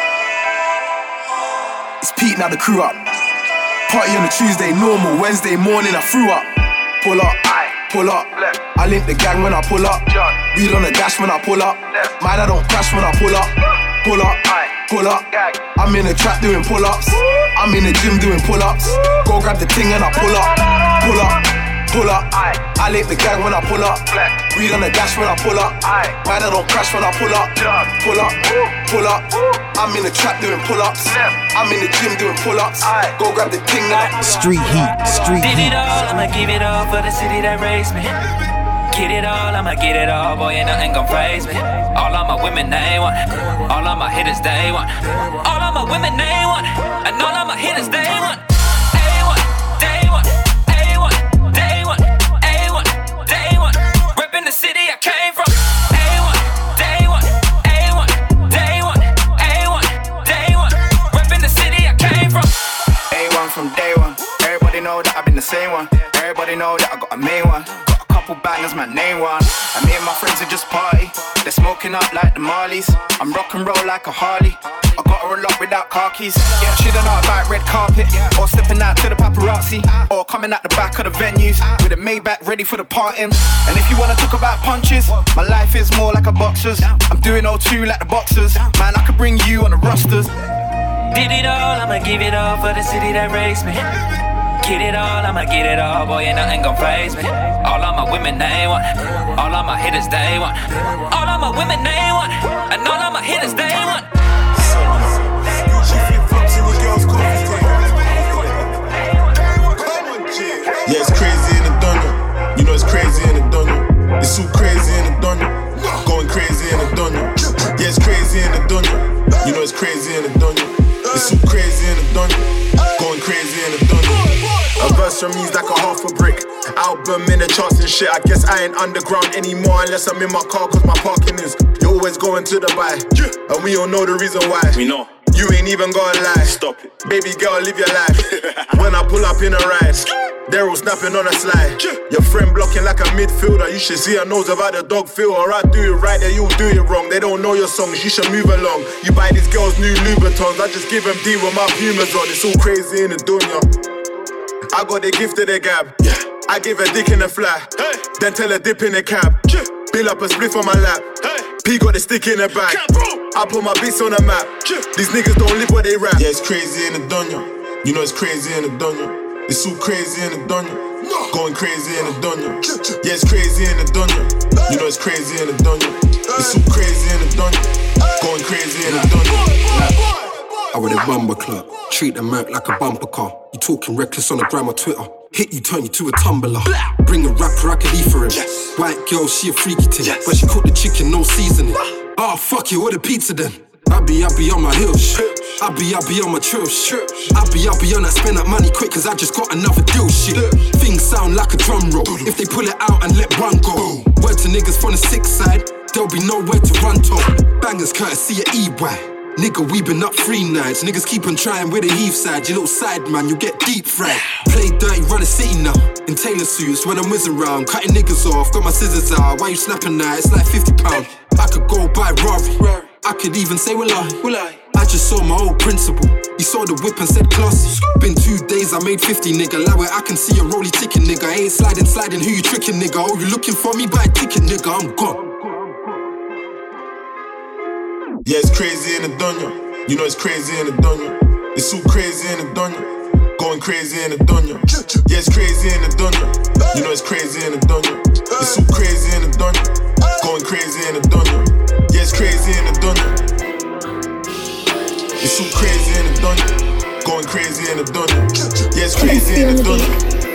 It's Pete, now the crew up. Party on a Tuesday, normal. Wednesday morning, I threw up. Pull up, pull up. I link the gang when I pull up. Weed on the dash when I pull up. Man, I don't crash when I pull up. Pull up, pull up. I'm in the trap doing pull-ups. I'm in the gym doing pull-ups. Go grab the thing and I pull up. Pull up, pull up. I link the gang when I pull up. Weed on the dash when I pull up. Man, I don't crash when I pull up. Pull up, pull up. I'm in the trap doing pull-ups. I'm in the gym doing pull-ups. Go grab the thing and I Street heat, street Did heat. it all, I'ma give it all for the city that raised me. Get it all, I'ma get it all, boy, ain't nothing gon' faze me. All of my women, they want. All of my hitters, they want. All of my women, they want. And all of my hitters, they want. A1, they want. A1, they want. A1, they want. Reppin' the city I came from. A1, they want. A1, they want. A1, they want. Reppin' the city I came from. A1 from day one. Everybody know that I've been the same one. Everybody know that I got a main one. Bangers, my name one. And me and my friends are just party. They're smoking up like the Marleys. I'm rock and roll like a Harley. I got her a lot without car keys. Yeah, she don't know about red carpet. Or stepping out to the paparazzi. Or coming out the back of the venues with a Maybach ready for the partying. And if you wanna talk about punches, my life is more like a boxer's. I'm doing O2 like the boxers. Man, I could bring you on the rosters. Did it all, I'ma give it all for the city that raised me. Get it all, I'ma get it all, boy, ain't nothing gon' faze me. All of my women, they want. All of my hitters, they want. All of my women, they want. And all of my hitters, they want. Yeah, it's crazy in the dungeon. You know it's crazy in the dungeon. It's so crazy in the dungeon. Going crazy in the dungeon. Yeah, it's crazy in the dungeon. You know it's crazy in the dungeon. It's so crazy in the dungeon. Going crazy in the dungeon. A verse from me's like a half a brick. Album in the charts and shit. I guess I ain't underground anymore unless I'm in my car cause my parking is. You're always going to the buy. And we all know the reason why. We know. You ain't even gonna lie. Stop it. Baby girl, live your life. When I pull up in a ride, they're all snapping on a slide. Your friend blocking like a midfielder. You should see her nose about the dog feel. Or I do it right, then you'll do it wrong. They don't know your songs, you should move along. You buy these girls new Louboutins. I just give them D with my Pumas on. It's all crazy in the dunya. I got the gift of the gab. I give a dick in the fly. Then tell her dip in the cab. Bill up a spliff on my lap. P got the stick in the bag. I put my beats on the map. These niggas don't live where they rap. Yeah, it's crazy in the dungeon. You know it's crazy in the dungeon. It's so crazy in the dungeon. Going crazy in the dungeon. Yeah, it's crazy in the dungeon. You know it's crazy in the dungeon. It's so crazy in the dungeon. Going crazy in the dungeon. I with a bumper club, treat the Merc like a bumper car. You talking reckless on the gram or Twitter. Hit you, turn you to a tumbler. Bring a rapper, I can leave for him. White girl, she a freaky thing, but she cook the chicken, no seasoning. Oh fuck you, what a pizza then? I be on my heels. I be on my trills. I be on that, spend that money quick cause I just got another deal shit. Things sound like a drum roll if they pull it out and let one go. Word to niggas from the 6th side, there'll be nowhere to run to. Bangers courtesy of EY. Nigga, we been up 3 nights. Niggas keep on trying with the heave side. You little side man, you get deep fried. Play dirty, run a city now. In Taylor suits when I'm whizzing round. Cutting niggas off, got my scissors out. Why you snapping now? It's like £50. I could go buy Rari. I could even say will I just saw my old principal. He saw the whip and said classy. Been 2 days, I made 50 nigga. Like where I can see a rollie ticking nigga. I ain't sliding, who you tricking nigga? Oh, you looking for me? Buy a ticket nigga, I'm gone. Yeah, it's crazy in the dungeon. You know it's crazy in the dungeon. It's so crazy in the dungeon. Going crazy in the dungeon. Yeah, it's crazy in the dungeon. You know it's crazy in the dungeon. It's so crazy in the dungeon. Going crazy in the dungeon. Yeah, it's crazy in the dungeon. It's so crazy in the dungeon. Going crazy in the dungeon. Yeah, it's crazy in the dungeon.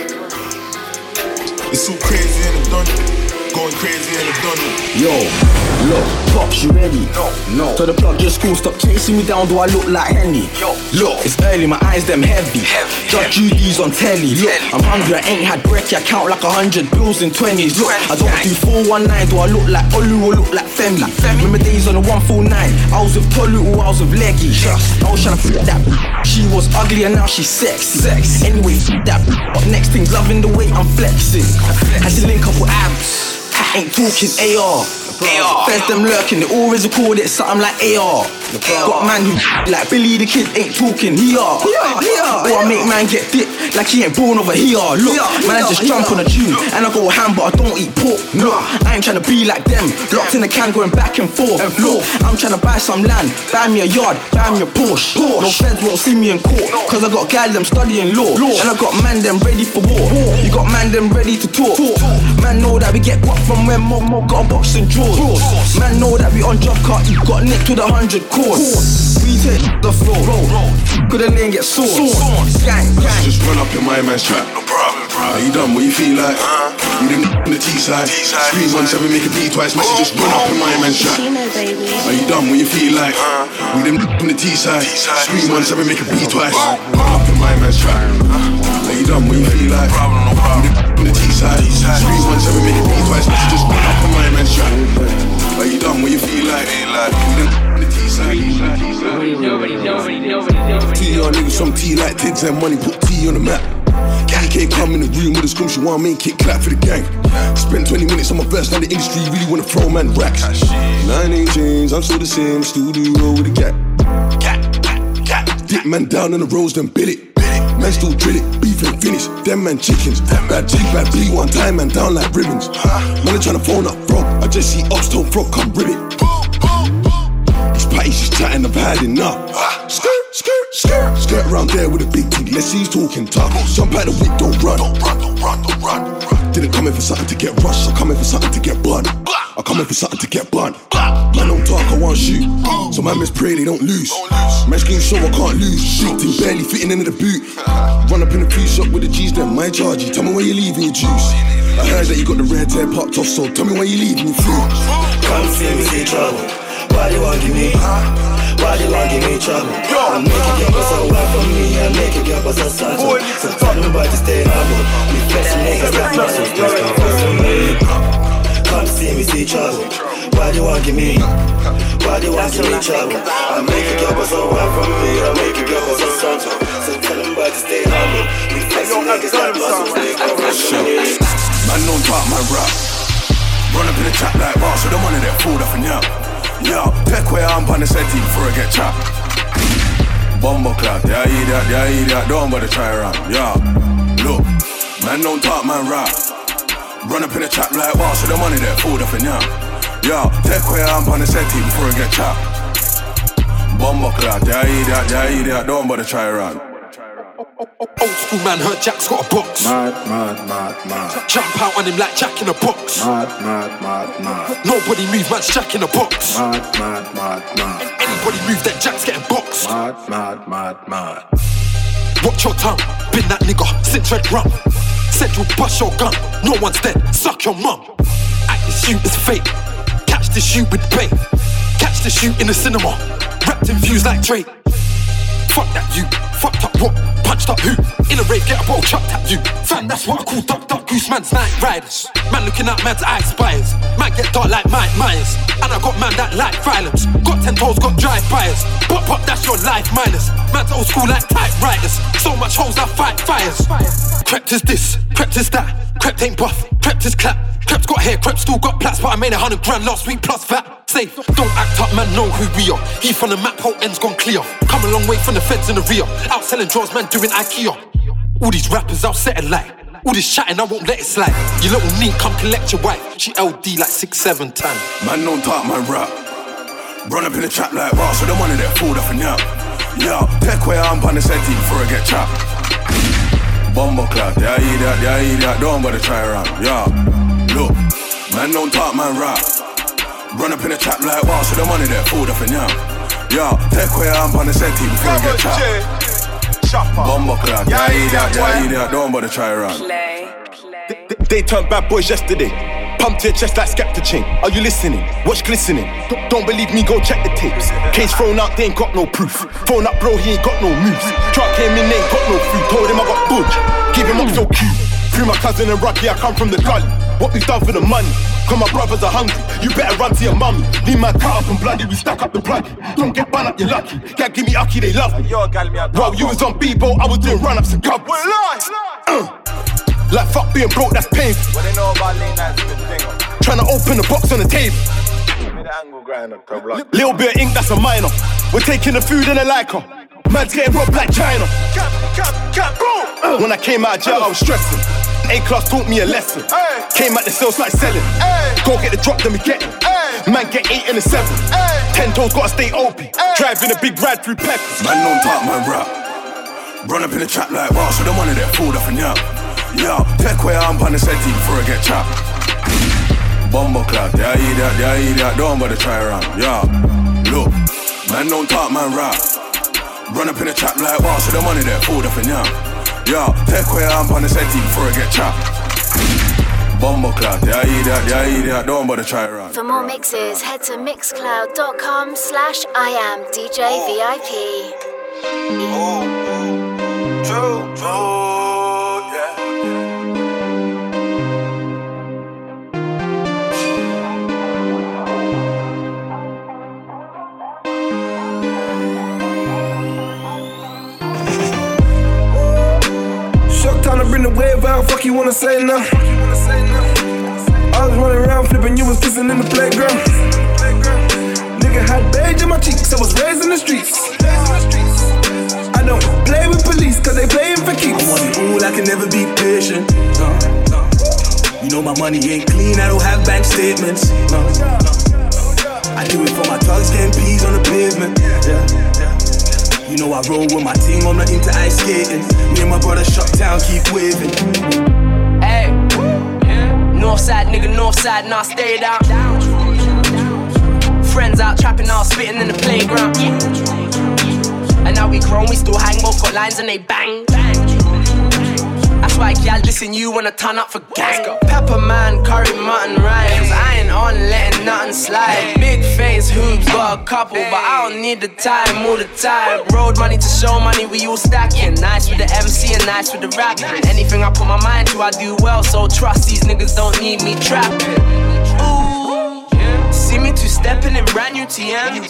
It's so crazy in the dungeon. Going crazy in the dungeon. Yo, look, Pops, you ready? No. So the plug just school, stop chasing me down, do I look like Henny? Look, it's early, my eyes them heavy. Judge Judy's on telly. Look, I'm hungry, I ain't had brekkie, I count like 100 bills in 20s. Look, I don't do 419, do I look like Olu or look like Femi? Remember days on the 149, I was with Tolu or I was with Leggy. I was trying to flip that. She was ugly and now she's sexy. Anyway, that. But next thing's loving the way I'm flexing. Had to link up with abs. Ain't talking AR. Feds them lurking, they always record it something like AR. Got a man who like Billy the Kid ain't talking here. Or I make man get dipped like he ain't born over here. Look, man I just jump on a tune and I go ham but I don't eat pork. Look, I ain't tryna be like them, locked in the can going back and forth. Look, I'm tryna buy some land, buy me a yard, buy me a Porsche. No feds won't see me in court, cause I got gal them studying law. And I got man them ready for war. You got man them ready to talk. Man know that we get guap from when Mo got a box and drawers. Man know that we on job cut, you got nicked with 100 course. We take the floor, could a lane get sore. Gang. Just run up in my man's trap, no problem. Are you done? What you feel like? You didn't on the T-side. Scream 17, make a beat twice. Man, just run up in my man's trap. Are you done? What you feel like? We didn't on the T-side. Scream 17, make a beat twice. Run up in my man's trap. Are you done? What you feel like? We didn't on the T-side. Scream 17, make a beat twice. Man, just run up in my man's trap. Are you done? What you feel like? We didn't on the T-side. T on niggas, some T like Tids and money, put T on the map. Can't come in the room with a scrum, she want me and kick clap for the gang. Spent 20 minutes on my verse, now the industry really wanna throw man racks. 9 ain't changed, I'm still the same, still do roll with a cat. Dip man down on the roads, then bill it. Man still drill it, beef ain't finished, them man chickens. Bad G, bad B, one time man down like ribbons. Man, I'm tryna phone up frog, I just see ops told frog, come rib it. These parties just chatting, I've had enough. Skirt around there with a big thing, let's see who's talking tough. Jump out the whip, don't run. Didn't come in for something to get rushed, I come in for something to get burned. I come in for something to get burned. Man don't talk, I want shoot. So man must pray they don't lose. Man scream show I can't lose. Shoot team barely fitting into the boot. Run up in the pre shop with the G's, then my charge you. Tell me where you leaving your juice. I heard that you got the red hair popped off, so tell me where you leaving your fruit. Come see me see trouble. Why do you want give me? Why do you want give me trouble? I make it get us away from me, I make it get us a subtle. So tell me why to stay humble. We flexing niggas like muscles, please come first to me. Come see me see trouble. Why do you want give me? Why do you want give me trouble? I make it get us away from me, I make it get us a subtle. So tell me why to stay humble. We flexing niggas like muscles, please come first to me. Man don't talk, man rap. Run up in the trap like boss, so the money that fooled up and yeah. Yo, take where I'm on the setting before I get chopped. Bumbo clap, yeah, idiot, don't bother try around. Yo, look, man don't talk, man rap. Run up in the trap like boss, so the money that fooled up and yeah. Yo, take where I'm on the setting before I get chopped. Bumbo clap, yeah, idiot, don't bother try around. Old school man heard Jack's got a box. Mad. Jump out on him like Jack in a box. Mad. Nobody move, man's Jack in a box. Mad. Anybody move, then Jack's getting boxed. Mad. Watch your tongue, been that nigga since Red Rum. Said you bust your gun, no one's dead, suck your mum. Act this shoot is fake, catch this shoot with bait. Catch this shoot in the cinema, wrapped in views like Drake. Fuck that you, fucked up what, punched up who? In a rave, get a ball chucked at you. Fam, that's what I call duck goose, man's night riders. Man looking out, man's eye spires. Man get dark like Mike Myers. And I got man that like violence. Got 10 toes, got drive-bys. Pop, that's your life minus. Man's old school like typewriters. So much hoes, I fight fires. Crept is this, crept is that. Crept ain't buff, crept is clap. Crep's got hair, Crep still got plats, but I made 100 grand last week plus VAT. Safe, don't act up, man, know who we are. He from the map, whole end's gone clear. Come a long way from the feds in the rear. Out selling drawers, man, doing IKEA. All these rappers, I'll set a light. All this chatting, I won't let it slide. You little neat, come collect your wife. She LD like 6-7 times. Man don't talk, man rap. Run up in the trap like boss, so the money that fooled up and yeah. Yo, take where I'm on the setting before I get chopped. Bumbo clock, yeah, idiot, don't bother try around. Yo, look, man don't talk, man rap. Run up in the trap like boss, so the money that fooled up and yeah. Yo, take away I'm on the set team before I get chopped. Bomba clad, yeah, idiot, don't bother try around. They turned bad boys yesterday. Pumped to your chest like Skepta-Ching. Are you listening? Watch glistening. Don't believe me, go check the tapes. Case thrown out, they ain't got no proof. Phone up, bro, he ain't got no moves. Truck came in, they ain't got no food. Told him I got budge. Give him up so cute. Free my cousin and Rocky, I come from the gully. What we've done for the money. Cause my brothers are hungry. You better run to your mummy. Leave my cut up and bloody, we stack up the plug. Don't get bun up, you're lucky. Can't give me ucky, they love me. Bro, you was on B-Boat, I was doing run-ups and covers. Like fuck being broke, that's painful. What they know about late nights with the thing? Tryna open the box on the table. Little bit of ink, that's a minor. We're taking the food in a Leica. Man's getting robbed like China. When I came out of jail, I was stressing. A-class taught me a lesson. Came out the sales like selling. Go get the drop, then we get it. Man get 8 and a 7. 10 toes, gotta stay OP. Driving a big ride through peppers. Man don't talk, man rap. Run up in the trap like wow, so the money that fooled up and yap. Yo, take away I'm on the set team before I get chopped. Bomba clad, yeah, idiot, don't bother try around. Yo, look, man don't talk, man rap. Run up in the trap like wow, so the money that fooled up and yap. Yo, take away I'm on the set team before I get chopped. Bomba clad, yeah, idiot, don't bother try around. For more mixes, head to mixcloud.com/IamDJVIP. True, yeah. Shock time to bring the wave out, fuck you wanna say now? I was running around flipping, you was kissing in the playground. Nigga had beige in my cheeks, I was raised in the streets. I don't play with police, cause they playin' for keeps. I want it all, I can never be patient. You know my money ain't clean, I don't have bank statements. I do it for my thugs, getting peas on the pavement. You know I roll with my team, I'm not into ice skating. Me and my brother shut down, keep waving. Hey, Northside nigga, Northside, nah, stay down. Friends out trapping, now spitting in the playground. And now we grown, we still hang, both got lines and they bang. That's why y'all listen, you wanna turn up for gang. Pepper man, curry mutton rhymes. I ain't on letting nothing slide. Big face hoops, got a couple, but I don't need the time all the time. Road money to show money, we all stacking. Nice with the MC and nice with the rapping. Anything I put my mind to, I do well. So trust these niggas don't need me trapping. Ooh, see me two-stepping in brand new TMs.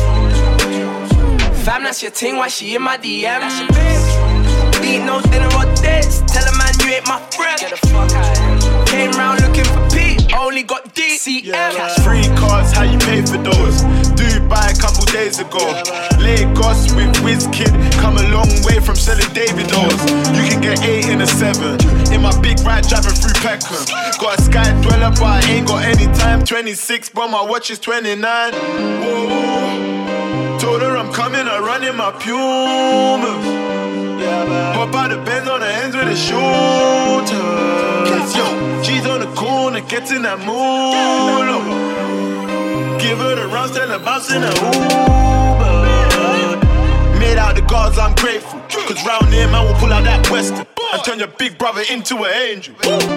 Fam, that's your ting, why she in my DMs? Eat no dinner or this, tell a man you ain't my friend. Get the fuck out. Came round looking for Pete, only got DCM. Free cards, how you pay for those? Dubai a couple days ago. Lagos with WizKid, come a long way from selling Davidos. You can get 8 in a 7. In my big ride driving through Peckham. Got a Sky Dweller, but I ain't got any time. 26, but my watch is 29. Whoa. Told her I'm coming, I run in my Pumas. Hop out the Benz on the ends with the shooters. Yo, she's on the corner, gets in that mood. Give her the rounds, tell her bounce in the Uber. Made out the gods, I'm grateful. Cause round here, man, will pull out that Western and turn your big brother into an angel.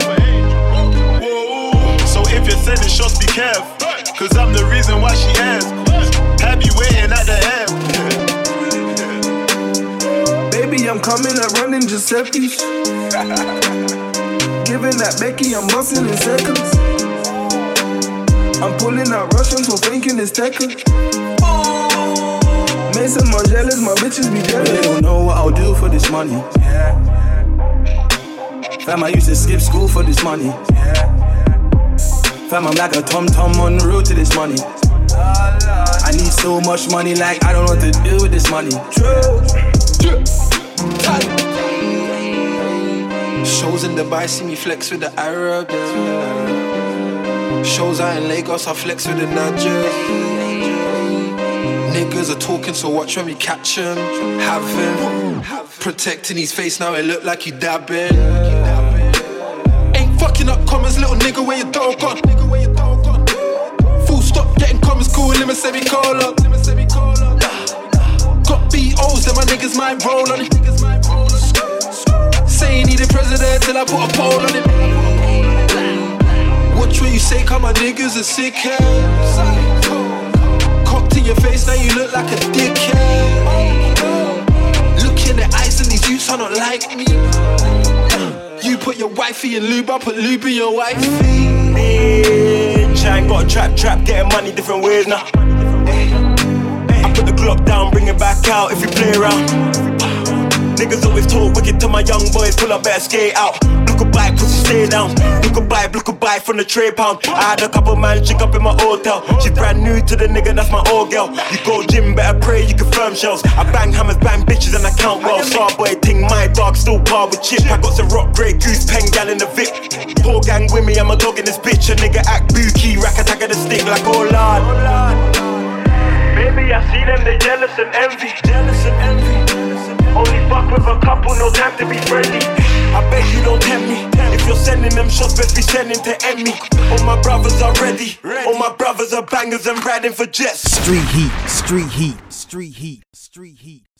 So if you're sending shots, be careful. Cause I'm the reason why she asks. Have you waiting at the end? Baby, I'm coming, I'm running Giuseppe's. Giving that Becky, I'm busting in seconds. I'm pulling out Russians for thinking it's Tekka. Mason Margielas, my bitches be jealous. They don't know what I'll do for this money. Fam, I used to skip school for this money. Fam, I'm like a tom-tom on the road to this money. I need so much money, like I don't know what to do with this money. Shows in Dubai, see me flex with the Arab. Shows out in Lagos, I flex with the Nigerian. Niggas are talking, so watch when we catch him. Have him protecting his face, now it look like he dabbing. Ain't fucking up comments, little nigga, where your dog gone? Full stop, getting comments, cool, him a semi-colon. BOs, then my niggas might roll on it. Say you need a president till I put a poll on it. Watch what you say, cause my niggas are sick heads. Cocked in your face, now you look like a dickhead. Look in the eyes and these youths are not like me. You put your wifey in lube, I put lube in your wifey. Bitch, I ain't got a trap, getting money different ways now. I put the Glock down, bring it back out if you play around. Niggas always talk wicked to my young boys, pull up, better skate out. Look a bike, pussy stay down. Look a bike from the tray pound. I had a couple man chick up in my hotel. She brand new to the nigga, that's my old girl. You go gym, better pray, you confirm shells. I bang hammers, bang bitches, and I count well. Star boy ting, my dog still par with chip. I got some rock, grey goose, pen gal in the Vic. Poor gang with me, I'm a dog in this bitch. A nigga act bookie, rack attack of the stick like oh lord. Baby, I see them, they jealous and envy. Only fuck with a couple, no time to be friendly. I bet you don't tempt me. If you're sending them shots, best be sending to end me. All my brothers are ready. All my brothers are bangers and riding for jets. Street heat, street heat, street heat, street heat.